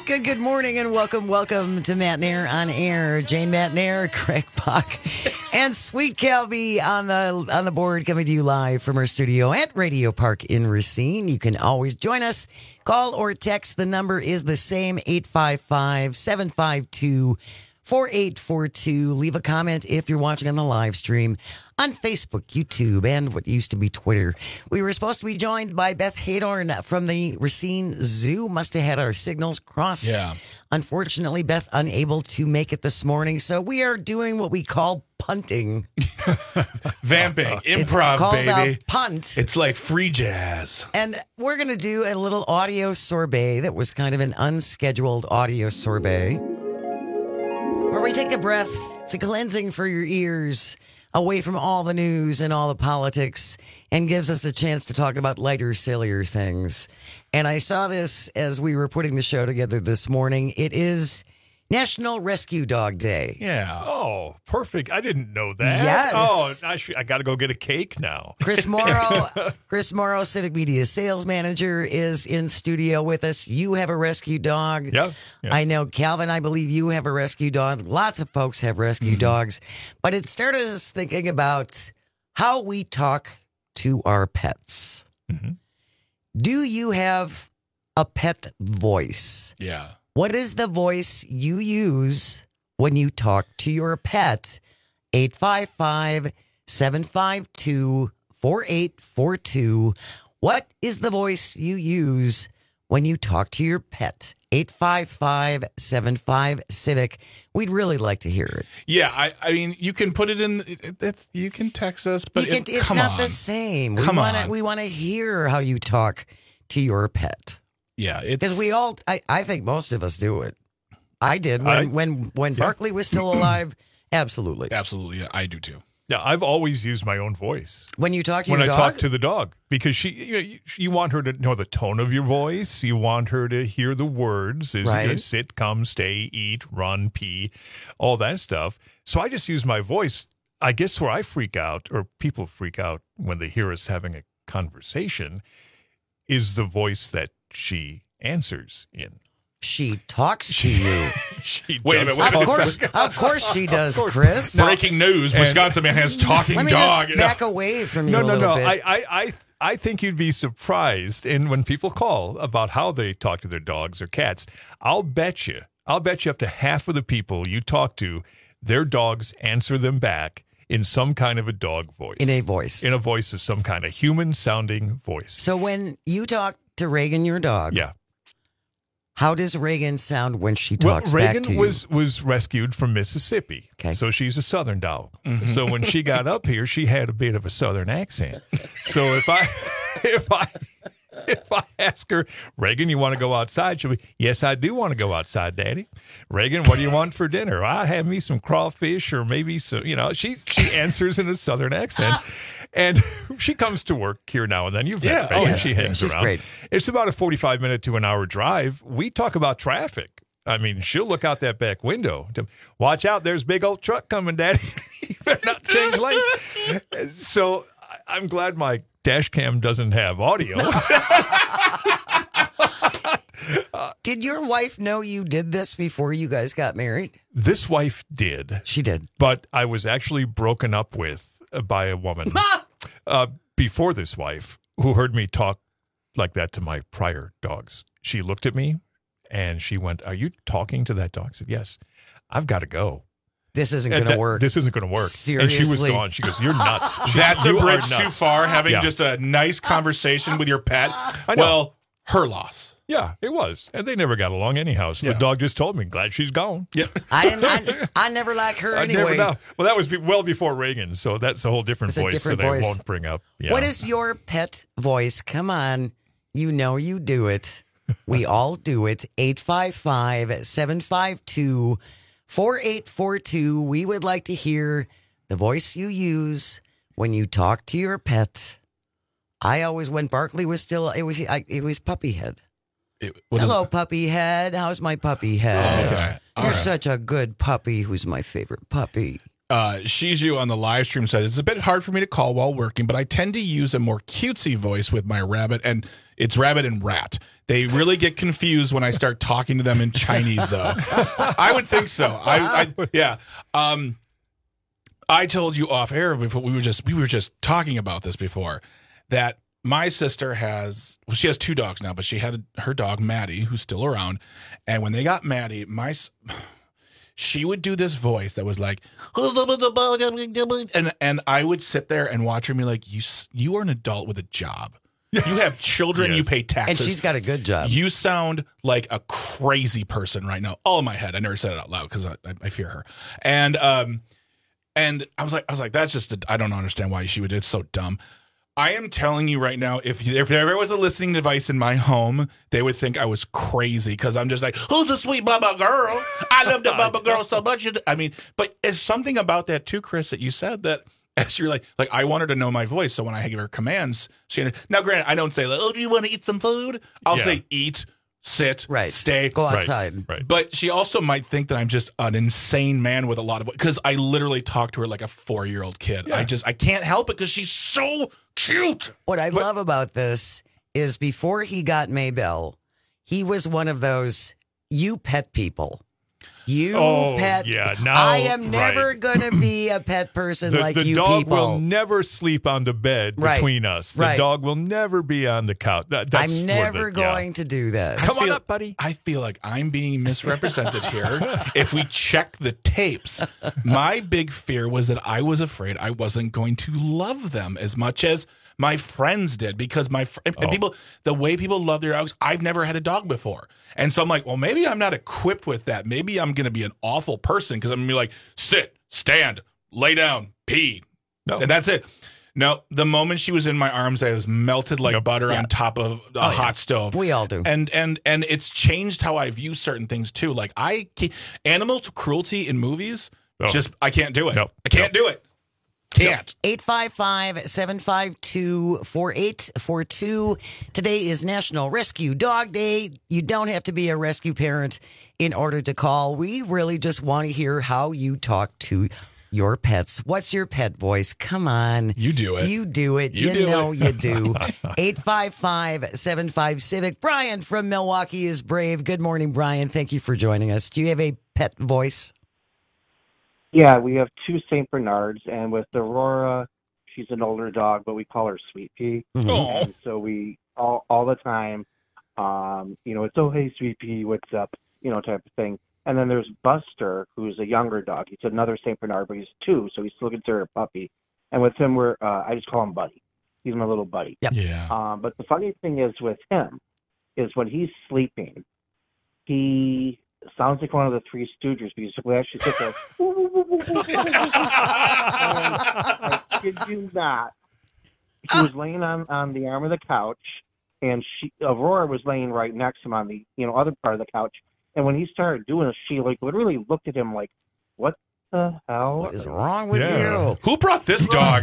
Good morning and welcome to Matt Nair on Air. Jane Matt Nair, Craig Bach, and Sweet Calby on the board, coming to you live from our studio at Radio Park in Racine. You can always join us. Call or text. The number is the same, 855-752-4842. Leave a comment if you're watching on the live stream on Facebook, YouTube, and what used to be Twitter. We were supposed to be joined by Beth Hadorn from the Racine Zoo. Must have had our signals crossed. Yeah. Unfortunately, Beth unable to make it this morning, so we are doing what we call punting. Vamping, improv, it's called baby. A punt. It's like free jazz. And we're going to do a little audio sorbet that was kind of an unscheduled audio sorbet, where we take a breath. It's a cleansing for your ears, away from all the news and all the politics, and gives us a chance to talk about lighter, sillier things. And I saw this as we were putting the show together this morning. It is National Rescue Dog Day. Yeah. Oh, perfect. I didn't know that. Yes. Oh, I got to go get a cake now. Chris Morrow, Civic Media sales manager, is in studio with us. You have a rescue dog. Yeah. I know, Calvin, I believe you have a rescue dog. Lots of folks have rescue dogs. But it started us thinking about how we talk to our pets. Mm-hmm. Do you have a pet voice? Yeah. What is the voice you use when you talk to your pet? 855-752-4842. What is the voice you use when you talk to your pet? 855-75-CIVIC. We'd really like to hear it. Yeah, I mean, you can put it in. You can text us, but It's not the same. We want to hear how you talk to your pet. Yeah, it's because we all. I think most of us do it. I did when Barkley was still alive. Absolutely. Yeah, I do too. Yeah, I've always used my own voice when you talk to when your I dog? talk to the dog, because you want her to know the tone of your voice. You want her to hear the words, Right. Sit, come, stay, eat, run, pee, all that stuff. So I just use my voice. I guess where I freak out, or people freak out when they hear us having a conversation, is the voice that she answers in. She talks to you. Wait a minute. Of course she does, Chris. Breaking news: Wisconsin man has talking Let me dog. Just back away from you a little No. bit. I think you'd be surprised, and when people call about how they talk to their dogs or cats, I'll bet you up to half of the people you talk to, their dogs answer them back in some kind of a dog voice. In a voice of some kind, a human-sounding voice. So when you talk to Reagan, your dog, yeah. How does Reagan sound when she talks back to you? Reagan was rescued from Mississippi, so she's a Southern dog. Mm-hmm. So when she got up here, she had a bit of a Southern accent. So if I ask her, Reagan, you want to go outside? She'll be, yes, I do want to go outside, Daddy. Reagan, what do you want for dinner? I have me some crawfish or maybe some, she answers in a Southern accent. And she comes to work here now and then. You've met Reagan. She hangs around. Great. It's about a 45-minute to an hour drive. We talk about traffic. I mean, she'll look out that back window. Watch out, there's a big old truck coming, Daddy. You better not change lanes. So I'm glad my dash cam doesn't have audio. Did your wife know you did this before you guys got married? This wife did. She did. But I was actually broken up with by a woman before this wife who heard me talk like that to my prior dogs. She looked at me and she went, "Are you talking to that dog?" I said, "Yes." "I've got to go. This isn't going to work. This isn't going to work." Seriously. And she was gone. She goes, "You're nuts." That's a You are bridge nuts. too far, having Yeah. just a nice conversation with your pet. I know. Well, her loss. Yeah, it was. And they never got along anyhow. So the dog just told me, "Glad she's gone." Yeah. I never liked her I anyway. never know. Well, that was well before Reagan, so that's a whole different It's a voice different that voice. I won't bring up. Yeah. What is your pet voice? Come on. You know you do it. We all do it. 855-752-4842. We would like to hear the voice you use when you talk to your pet. I always, when Barkley was still, it was puppy head. Hello, puppy head. How's my puppy head? Okay. All You're right. such a good puppy. Who's my favorite puppy? Shiju on the live stream says, it's a bit hard for me to call while working, but I tend to use a more cutesy voice with my rabbit, and it's rabbit and rat. They really get confused when I start talking to them in Chinese, though. I would think so. Yeah. I told you off air before we were just talking about this before, that my sister she has 2 dogs now, but she had her dog Maddie, who's still around, and when they got Maddie, she would do this voice that was like, and I would sit there and watch her and be like, you are an adult with a job. You have children, you pay taxes. And she's got a good job. You sound like a crazy person right now. All in my head. I never said it out loud because I fear her. And I was like, that's just, I don't understand why she would. It's so dumb. I am telling you right now, if there was a listening device in my home, they would think I was crazy because I'm just like, who's a sweet Bubba girl? I love the Bubba girl so much. I mean, but it's something about that too, Chris, that you said that as you're like I want her to know my voice. So when I give her commands, now granted, I don't say like, oh, do you want to eat some food? I'll say eat, sit, stay, go outside. Right. But she also might think that I'm just an insane man with a lot of, because I literally talk to her like a 4-year-old kid. Yeah. I can't help it because she's so cute. What I love about this is before he got Maybelle, he was one of those you pet people. Pet. Yeah, now, I am never going to be a pet person like you people. The dog will never sleep on the bed between us. The dog will never be on the couch. I'm never going to do that. Come on up, buddy. I feel like I'm being misrepresented here. If we check the tapes, my big fear was that I was afraid I wasn't going to love them as much as my friends did, because people, the way people love their dogs, I've never had a dog before. And so I'm like, well, maybe I'm not equipped with that. Maybe I'm going to be an awful person because I'm going to be like, sit, stand, lay down, pee. No. And that's it. No, the moment she was in my arms, I was melted like butter on top of a hot stove. We all do. And it's changed how I view certain things too. Like animal cruelty in movies, I can't do it. No. I can't do it. Can't. 855-752-4842. Today is National Rescue Dog Day. You don't have to be a rescue parent in order to call. We really just want to hear how you talk to your pets. What's your pet voice? Come on. You do it. You do it. You know you do. 855-75-CIVIC. Brian from Milwaukee is brave. Good morning, Brian. Thank you for joining us. Do you have a pet voice? Yeah, we have 2 St. Bernards, and with Aurora, she's an older dog, but we call her Sweet Pea. Mm-hmm. And so we all the time, it's, oh, hey, Sweet Pea, what's up, type of thing. And then there's Buster, who's a younger dog. He's another St. Bernard, but he's 2, so he's still considered a puppy. And with him, I just call him Buddy. He's my little buddy. Yep. Yeah. But the funny thing is with him is when he's sleeping, he sounds like one of the Three Stooges because we actually sit there. I kid you not. He was laying on the arm of the couch, and Aurora was laying right next to him on the other part of the couch. And when he started doing it, she literally looked at him like, "What the hell? What is wrong with you? Who brought this dog?"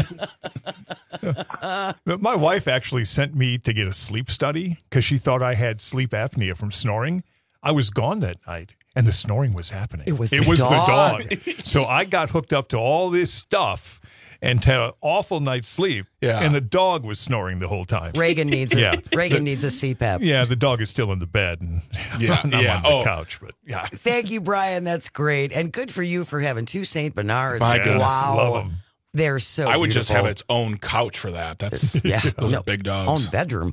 My wife actually sent me to get a sleep study because she thought I had sleep apnea from snoring. I was gone that night, and the snoring was happening. It was the dog. So I got hooked up to all this stuff and had an awful night's sleep, and the dog was snoring the whole time. Reagan needs Reagan needs a CPAP. Yeah, the dog is still in the bed, and I'm on the couch. But Thank you, Brian. That's great, and good for you for having 2 St. Bernards. My goodness. Wow, love them. They're so I would beautiful. just have its own couch for that. That's those are big dogs. Own bedroom.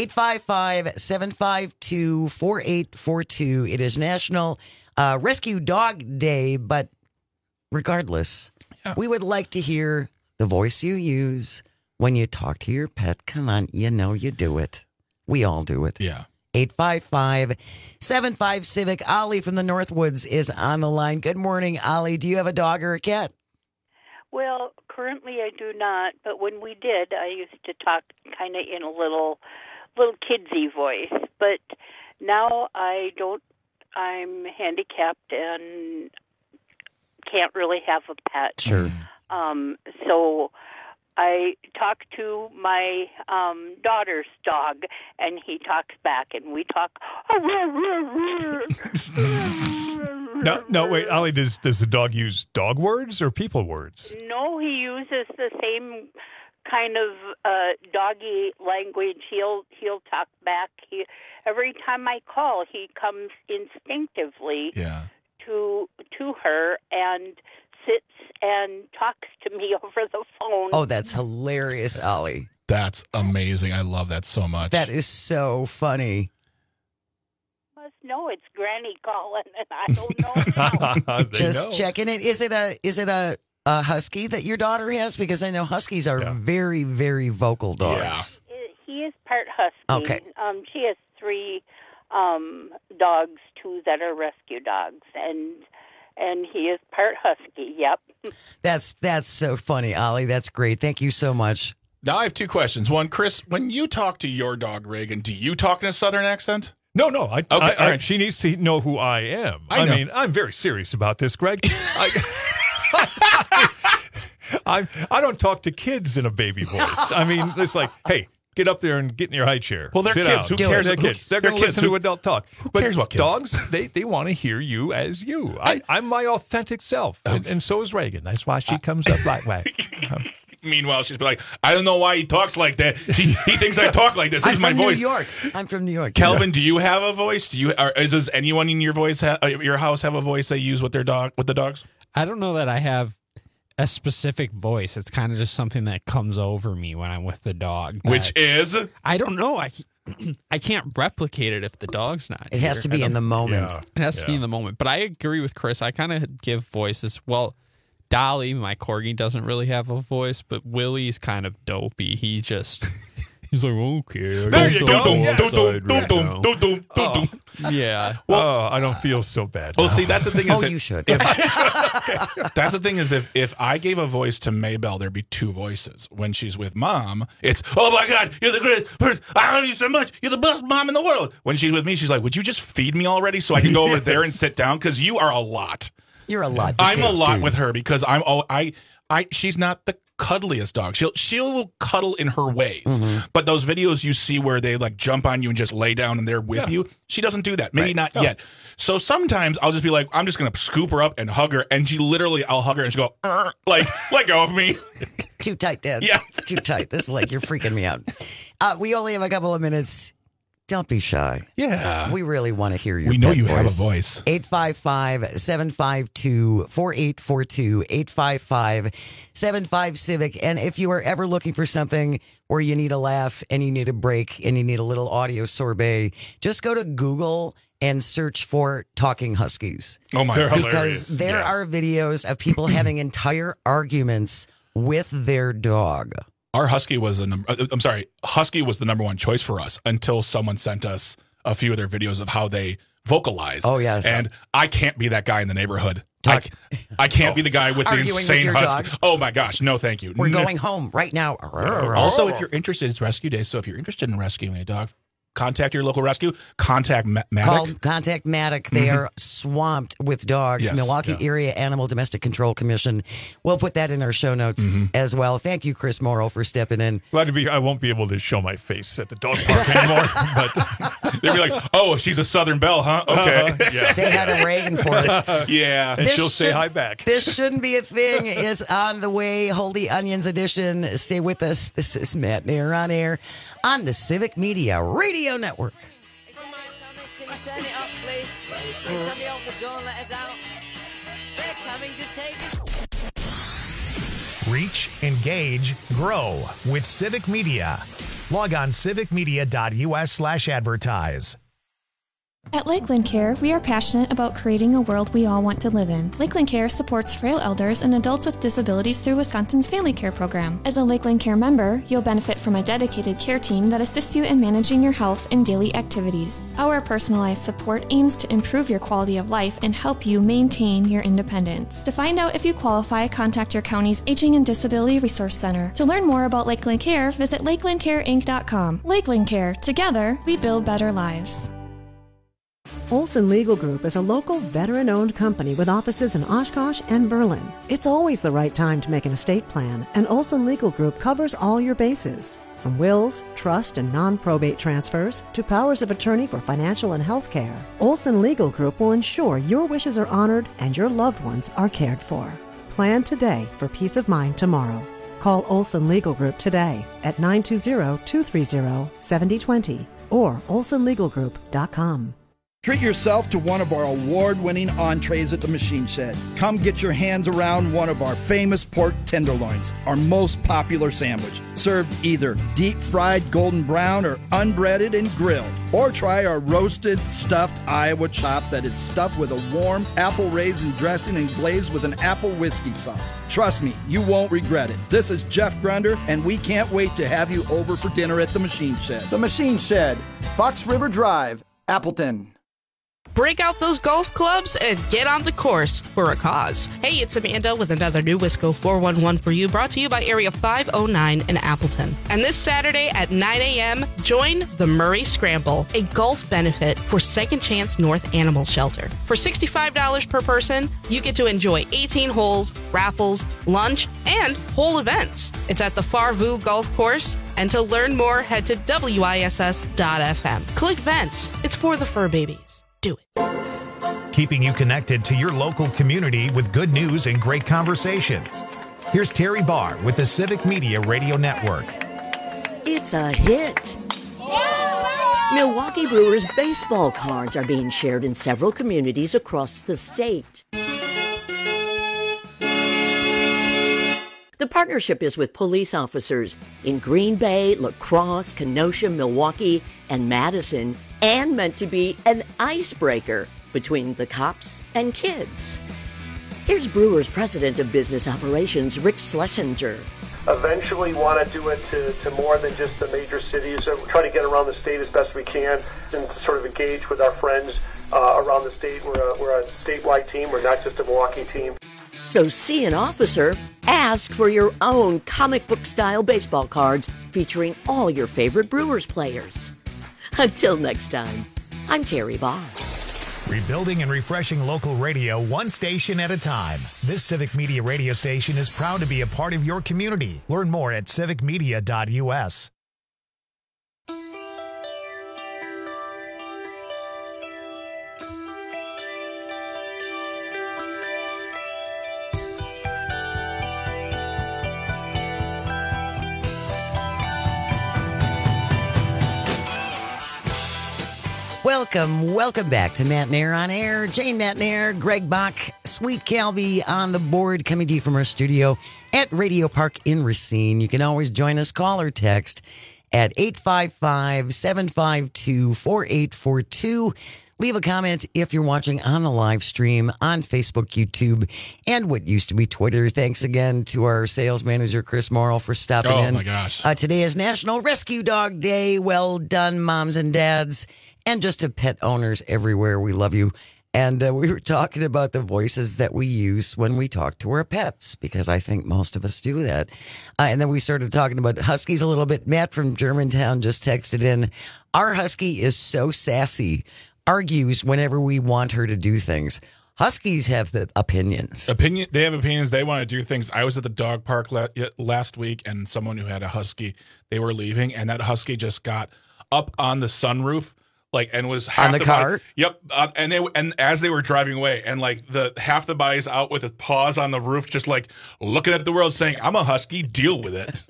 855-752-4842. It is National Rescue Dog Day, but regardless, we would like to hear the voice you use when you talk to your pet. Come on, you do it. We all do it. Yeah. 855-75-CIVIC. Ollie from the Northwoods is on the line. Good morning, Ollie. Do you have a dog or a cat? Well, currently I do not, but when we did, I used to talk kind of in a little kidsy voice. But now I don't. I'm handicapped and can't really have a pet. Sure. So I talk to my daughter's dog, and he talks back, and we talk. No, wait, Ollie, does the dog use dog words or people words? No, he uses the same kind of doggy language. He'll talk back. Every time I call, he comes instinctively to her and sits and talks to me over the phone. Oh, that's hilarious, Ollie. That's amazing. I love that so much. That is so funny. Must know it's Granny calling, and I don't know. Just checking it. Is it a husky that your daughter has? Because I know huskies are very, very vocal dogs. He is part husky. Okay. She has 3 dogs, 2 that are rescue dogs, and he is part husky. Yep. That's so funny, Ollie. That's great. Thank you so much. Now I have 2 questions. One, Chris, when you talk to your dog Reagan, do you talk in a Southern accent? No. All right. She needs to know who I am. I know. mean, I'm very serious about this, Greg. I don't talk to kids in a baby voice. I mean, it's like, hey, get up there and get in your high chair. Well, they're Sit kids. down. Who cares? They're kids. They're going to listen to adult talk. Who cares about kids? Dogs, they want to hear you as you. I'm my authentic self, and so is Reagan. That's why she comes up like that. Meanwhile, she's like, I don't know why he talks like that. He thinks I talk like this. This is my voice. I'm from New York. Kelvin, do you have a voice? Does anyone in your house have a voice they use with the dogs? I don't know that I have a specific voice. It's kind of just something that comes over me when I'm with the dog. Which is? I don't know. I can't replicate it if the dog's not. It has to be in the moment. Yeah. It has to be in the moment. But I agree with Chris. I kind of give voices. Well, Dolly, my corgi, doesn't really have a voice, but Willie's kind of dopey. He's like, okay. There you go. Yeah. Well, I don't feel so bad. Well, see, that's the thing. You should. That's the thing is, if I gave a voice to Maybelle, there'd be 2 voices. When she's with Mom, it's, oh my God, you're the greatest person. I love you so much. You're the best mom in the world. When she's with me, she's like, would you just feed me already so I can go over there and sit down? Because you are a lot. You're a lot. I'm a lot with her because she's not the cuddliest dog. She will cuddle in her ways. Mm-hmm. But those videos you see where they like jump on you and just lay down and they're with you, she doesn't do that. Maybe not yet. So sometimes I'll just be like, I'm just going to scoop her up and hug her. And I'll hug her and she'll go, like, let go of me. Too tight, Dad. Yeah. It's too tight. This is like, you're freaking me out. We only have a couple of minutes. Don't be shy. Yeah. We really want to hear your We know you voice. have a voice. 855-752-4842, 855-75-CIVIC. And if you are ever looking for something where you need a laugh and you need a break and you need a little audio sorbet, just go to Google and search for Talking Huskies. Oh, my God. Because there are videos of people having entire arguments with their dog. Our husky was husky was the number 1 choice for us until someone sent us a few of their videos of how they vocalize. Oh, yes. And I can't be that guy in the neighborhood. I can't be the guy with the Arguing insane with your husky. dog? Oh, my gosh. No, thank you. We're going home right now. Also, if you're interested, it's rescue day. So if you're interested in rescuing a dog, contact your local rescue. Contact Matic. Contact Matic. They are swamped with dogs. Yes, Milwaukee Area Animal Domestic Control Commission. We'll put that in our show notes as well. Thank you, Chris Morrow, for stepping in. Glad to be. I won't be able to show my face at the dog park anymore. But they'll be like, "Oh, she's a Southern Belle, huh? Okay." Say hi to Reagan for us. Yeah, and she'll say hi back. This shouldn't be a thing. Is on the way. Hold the Onions edition. Stay with us. This is Matt Mayer on air on the Civic Media Radio Network. Turn it up, please. Somebody open the door and let us out. They're coming to take us. Reach, engage, grow with Civic Media. Log on civicmedia.us/advertise. At Lakeland Care, we are passionate about creating a world we all want to live in. Lakeland Care supports frail elders and adults with disabilities through Wisconsin's Family Care Program. As a Lakeland Care member, you'll benefit from a dedicated care team that assists you in managing your health and daily activities. Our personalized support aims to improve your quality of life and help you maintain your independence. To find out if you qualify, contact your county's Aging and Disability Resource Center. To learn more about Lakeland Care, visit lakelandcareinc.com. Lakeland Care. Together, we build better lives. Olson Legal Group is a local veteran-owned company with offices in Oshkosh and Berlin. It's always the right time to make an estate plan, and Olson Legal Group covers all your bases. From wills, trust, and non-probate transfers to powers of attorney for financial and health care, Olson Legal Group will ensure your wishes are honored and your loved ones are cared for. Plan today for peace of mind tomorrow. Call Olson Legal Group today at 920-230-7020 or olsonlegalgroup.com. Treat yourself to one of our award-winning entrees at the Machine Shed. Come get your hands around one of our famous pork tenderloins, our most popular sandwich, served either deep-fried golden brown or unbreaded and grilled. Or try our roasted, stuffed Iowa chop that is stuffed with a warm apple raisin dressing and glazed with an apple whiskey sauce. Trust me, you won't regret it. This is Jeff Grunder, and we can't wait to have you over for dinner at the Machine Shed. The Machine Shed, Fox River Drive, Appleton. Break out those golf clubs and get on the course for a cause. Hey, it's Amanda with another new Wisco 411 for you, brought to you by Area 509 in Appleton. And this Saturday at 9 a.m., join the Murray Scramble, a golf benefit for Second Chance North Animal Shelter. For $65 per person, you get to enjoy 18 holes, raffles, lunch, and whole events. It's at the Farvu Golf Course. And to learn more, head to WISS.FM. Click events. It's for the fur babies. Do it. Keeping you connected to your local community with good news and great conversation. Here's Terry Barr with the Civic Media Radio Network. It's a hit. Milwaukee Brewers baseball cards are being shared in several communities across the state. The partnership is with police officers in Green Bay, La Crosse, Kenosha, Milwaukee, and Madison, and meant to be an icebreaker between the cops and kids. Here's Brewers President of Business Operations, Rick Schlesinger. Eventually want to do it to more than just the major cities. We're trying to get around the state as best we can and to sort of engage with our friends around the state. We're a statewide team. We're not just a Milwaukee team. So see an officer, ask for your own comic book style baseball cards featuring all your favorite Brewers players. Until next time, I'm Terry Barr. Rebuilding and refreshing local radio one station at a time. This Civic Media radio station is proud to be a part of your community. Learn more at civicmedia.us. Welcome back to Matt Nair on Air. Jane Matt Nair, Greg Bach, Sweet Calvi on the board, coming to you from our studio at Radio Park in Racine. You can always join us, call or text at 855-752-4842. Leave a comment if you're watching on the live stream on Facebook, YouTube, and what used to be Twitter. Thanks again to our sales manager, Chris Morrill, for stopping in. Oh, my gosh. Today is National Rescue Dog Day. Well done, moms and dads, and just to pet owners everywhere. We love you. And we were talking about the voices that we use when we talk to our pets, because I think most of us do that. And then we started talking about huskies a little bit. Matt from Germantown just texted in, our husky is so sassy, argues whenever we want her to do things. Huskies have opinions. They have opinions. They want to do things. I was at the dog park last week, and someone who had a husky, they were leaving, and that husky just got up on the sunroof, and was half on the car. Body, yep, and as they were driving away, and the half the body's out with its paws on the roof, just looking at the world, saying, "I'm a husky. Deal with it."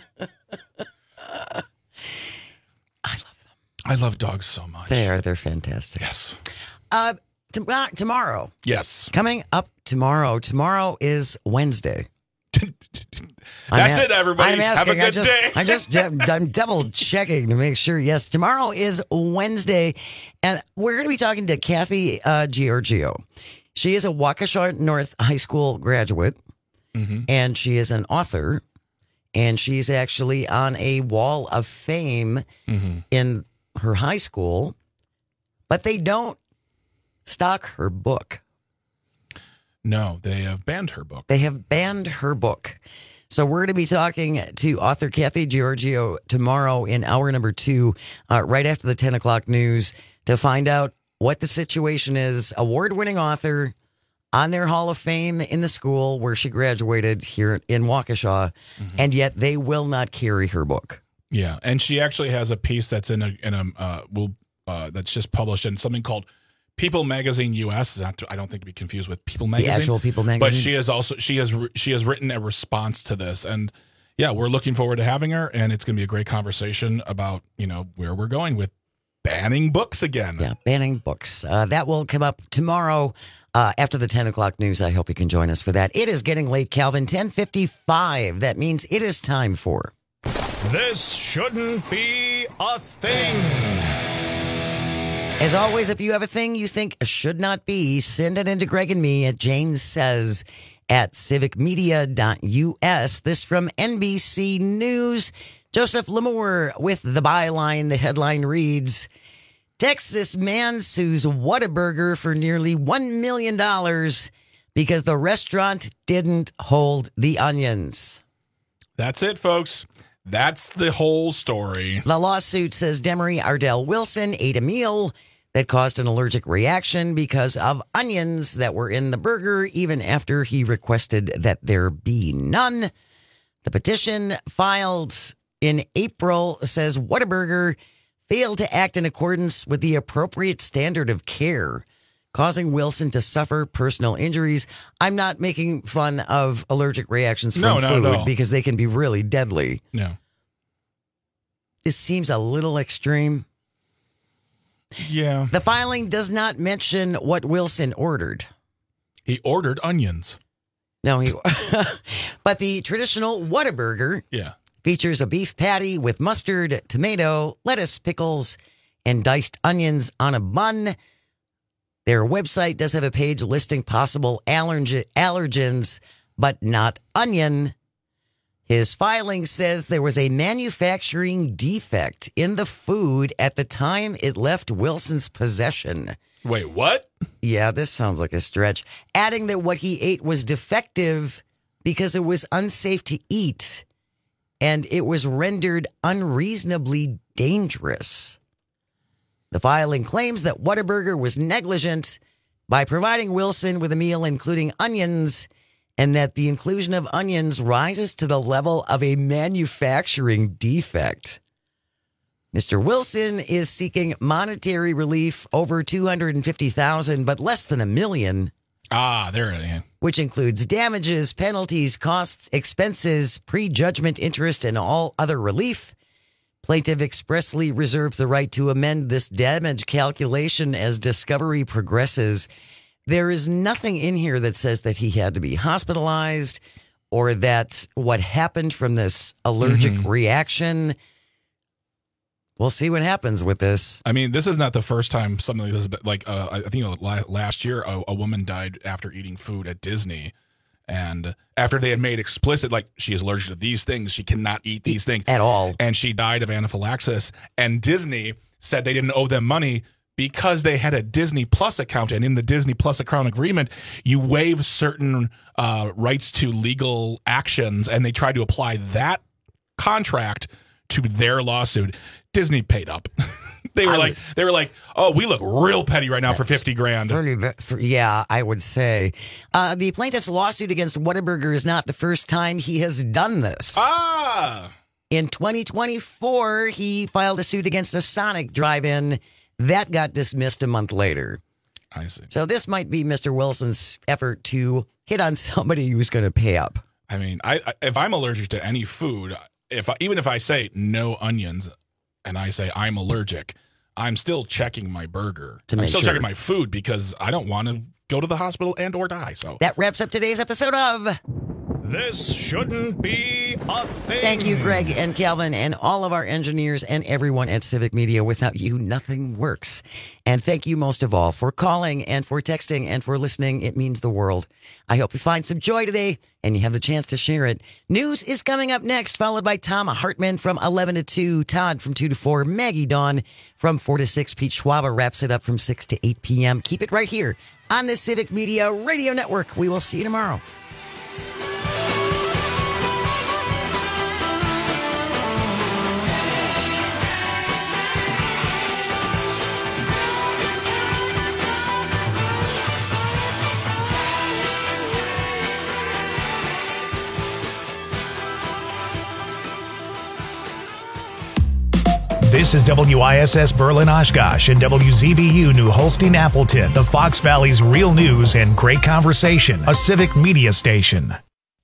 I love dogs so much. They're fantastic. Yes. Tomorrow. Yes. Coming up tomorrow. Tomorrow is Wednesday. That's it, everybody. I'm asking. Have a good day. I'm double checking to make sure. Yes, tomorrow is Wednesday, and we're going to be talking to Kathy Giorgio. She is a Waukesha North High School graduate, and she is an author, and she's actually on a wall of fame in her high school, but they don't stock her book. No, they have banned her book. They have banned her book. So we're going to be talking to author Kathy Giorgio tomorrow in hour number 2, right after the 10 o'clock news, to find out what the situation is. Award-winning author on their Hall of Fame in the school where she graduated here in Waukesha, and yet they will not carry her book. Yeah, and she actually has a piece that's that's just published in something called People Magazine US. I don't think to be confused with People Magazine, the actual People Magazine. But she has written a response to this, and yeah, we're looking forward to having her, and it's going to be a great conversation about where we're going with banning books again. Yeah, banning books. That will come up tomorrow after the 10 o'clock news. I hope you can join us for that. It is getting late, Calvin. 10:55. That means it is time for This Shouldn't Be a Thing. As always, if you have a thing you think should not be, send it into Greg and me at janesays@civicmedia.us. This from NBC News. Joseph Lamore with the byline. The headline reads, Texas man sues Whataburger for nearly $1 million because the restaurant didn't hold the onions. That's it, folks. That's the whole story. The lawsuit says Demery Ardell Wilson ate a meal that caused an allergic reaction because of onions that were in the burger, even after he requested that there be none. The petition filed in April says Whataburger failed to act in accordance with the appropriate standard of care, causing Wilson to suffer personal injuries. I'm not making fun of allergic reactions from food because they can be really deadly. No. This seems a little extreme. Yeah. The filing does not mention what Wilson ordered. He ordered onions. No, but the traditional Whataburger features a beef patty with mustard, tomato, lettuce, pickles, and diced onions on a bun. Their website does have a page listing possible allergens, but not onion. His filing says there was a manufacturing defect in the food at the time it left Wilson's possession. Wait, what? Yeah, this sounds like a stretch. Adding that what he ate was defective because it was unsafe to eat and it was rendered unreasonably dangerous. The filing claims that Whataburger was negligent by providing Wilson with a meal including onions, and that the inclusion of onions rises to the level of a manufacturing defect. Mr. Wilson is seeking monetary relief over $250,000, but less than $1 million. There it is. Which includes damages, penalties, costs, expenses, prejudgment interest, and all other relief. Plaintiff expressly reserves the right to amend this damage calculation as discovery progresses. There is nothing in here that says that he had to be hospitalized or that what happened from this allergic reaction. We'll see what happens with this. I mean, this is not the first time something like this has been, like, I think last year a woman died after eating food at Disney. And after they had made explicit, like, she is allergic to these things, she cannot eat these things at all. And she died of anaphylaxis. And Disney said they didn't owe them money because they had a Disney Plus account. And in the Disney Plus account agreement, you waive certain rights to legal actions. And they tried to apply that contract to their lawsuit. Disney paid up. They were like, oh, we look real petty right now for $50,000. Yeah, I would say. The plaintiff's lawsuit against Whataburger is not the first time he has done this. In 2024, he filed a suit against a Sonic drive-in. That got dismissed a month later. I see. So this might be Mr. Wilson's effort to hit on somebody who's going to pay up. I mean, if I'm allergic to any food, even if I say no onions and I say I'm allergic, I'm still checking my burger. I'm still checking my food because I don't want to go to the hospital and or die. So that wraps up today's episode of This Shouldn't Be a Thing. Thank you, Greg and Calvin, and all of our engineers and everyone at Civic Media. Without you, nothing works. And thank you most of all for calling and for texting and for listening. It means the world. I hope you find some joy today and you have the chance to share it. News is coming up next, followed by Tom Hartman from 11 to 2, Todd from 2 to 4, Maggie Dawn from 4 to 6. Pete Schwaba wraps it up from 6 to 8 p.m. Keep it right here on the Civic Media Radio Network. We will see you tomorrow. This is WISS Berlin Oshkosh and WZBU New Holstein Appleton, the Fox Valley's real news and great conversation, a civic media station.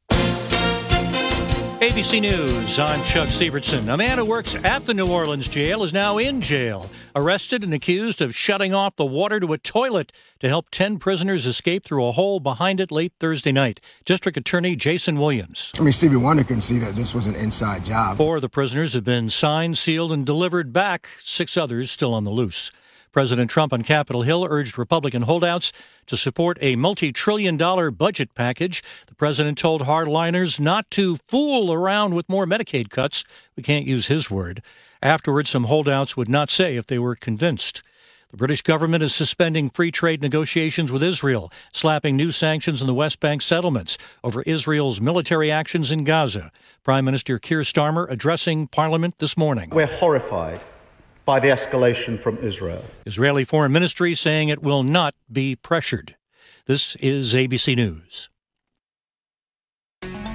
ABC News, I'm Chuck Sievertson. A man who works at the New Orleans jail is now in jail, arrested and accused of shutting off the water to a toilet to help 10 prisoners escape through a hole behind it late Thursday night. District Attorney Jason Williams. Stevie Wonder can see that this was an inside job. 4 of the prisoners have been signed, sealed, and delivered back. 6 others still on the loose. President Trump on Capitol Hill urged Republican holdouts to support a multi-trillion-dollar budget package. The president told hardliners not to fool around with more Medicaid cuts. We can't use his word. Afterwards, some holdouts would not say if they were convinced. The British government is suspending free trade negotiations with Israel, slapping new sanctions on the West Bank settlements over Israel's military actions in Gaza. Prime Minister Keir Starmer addressing Parliament this morning. We're horrified by the escalation from Israel. Israeli Foreign Ministry saying it will not be pressured. This is ABC News.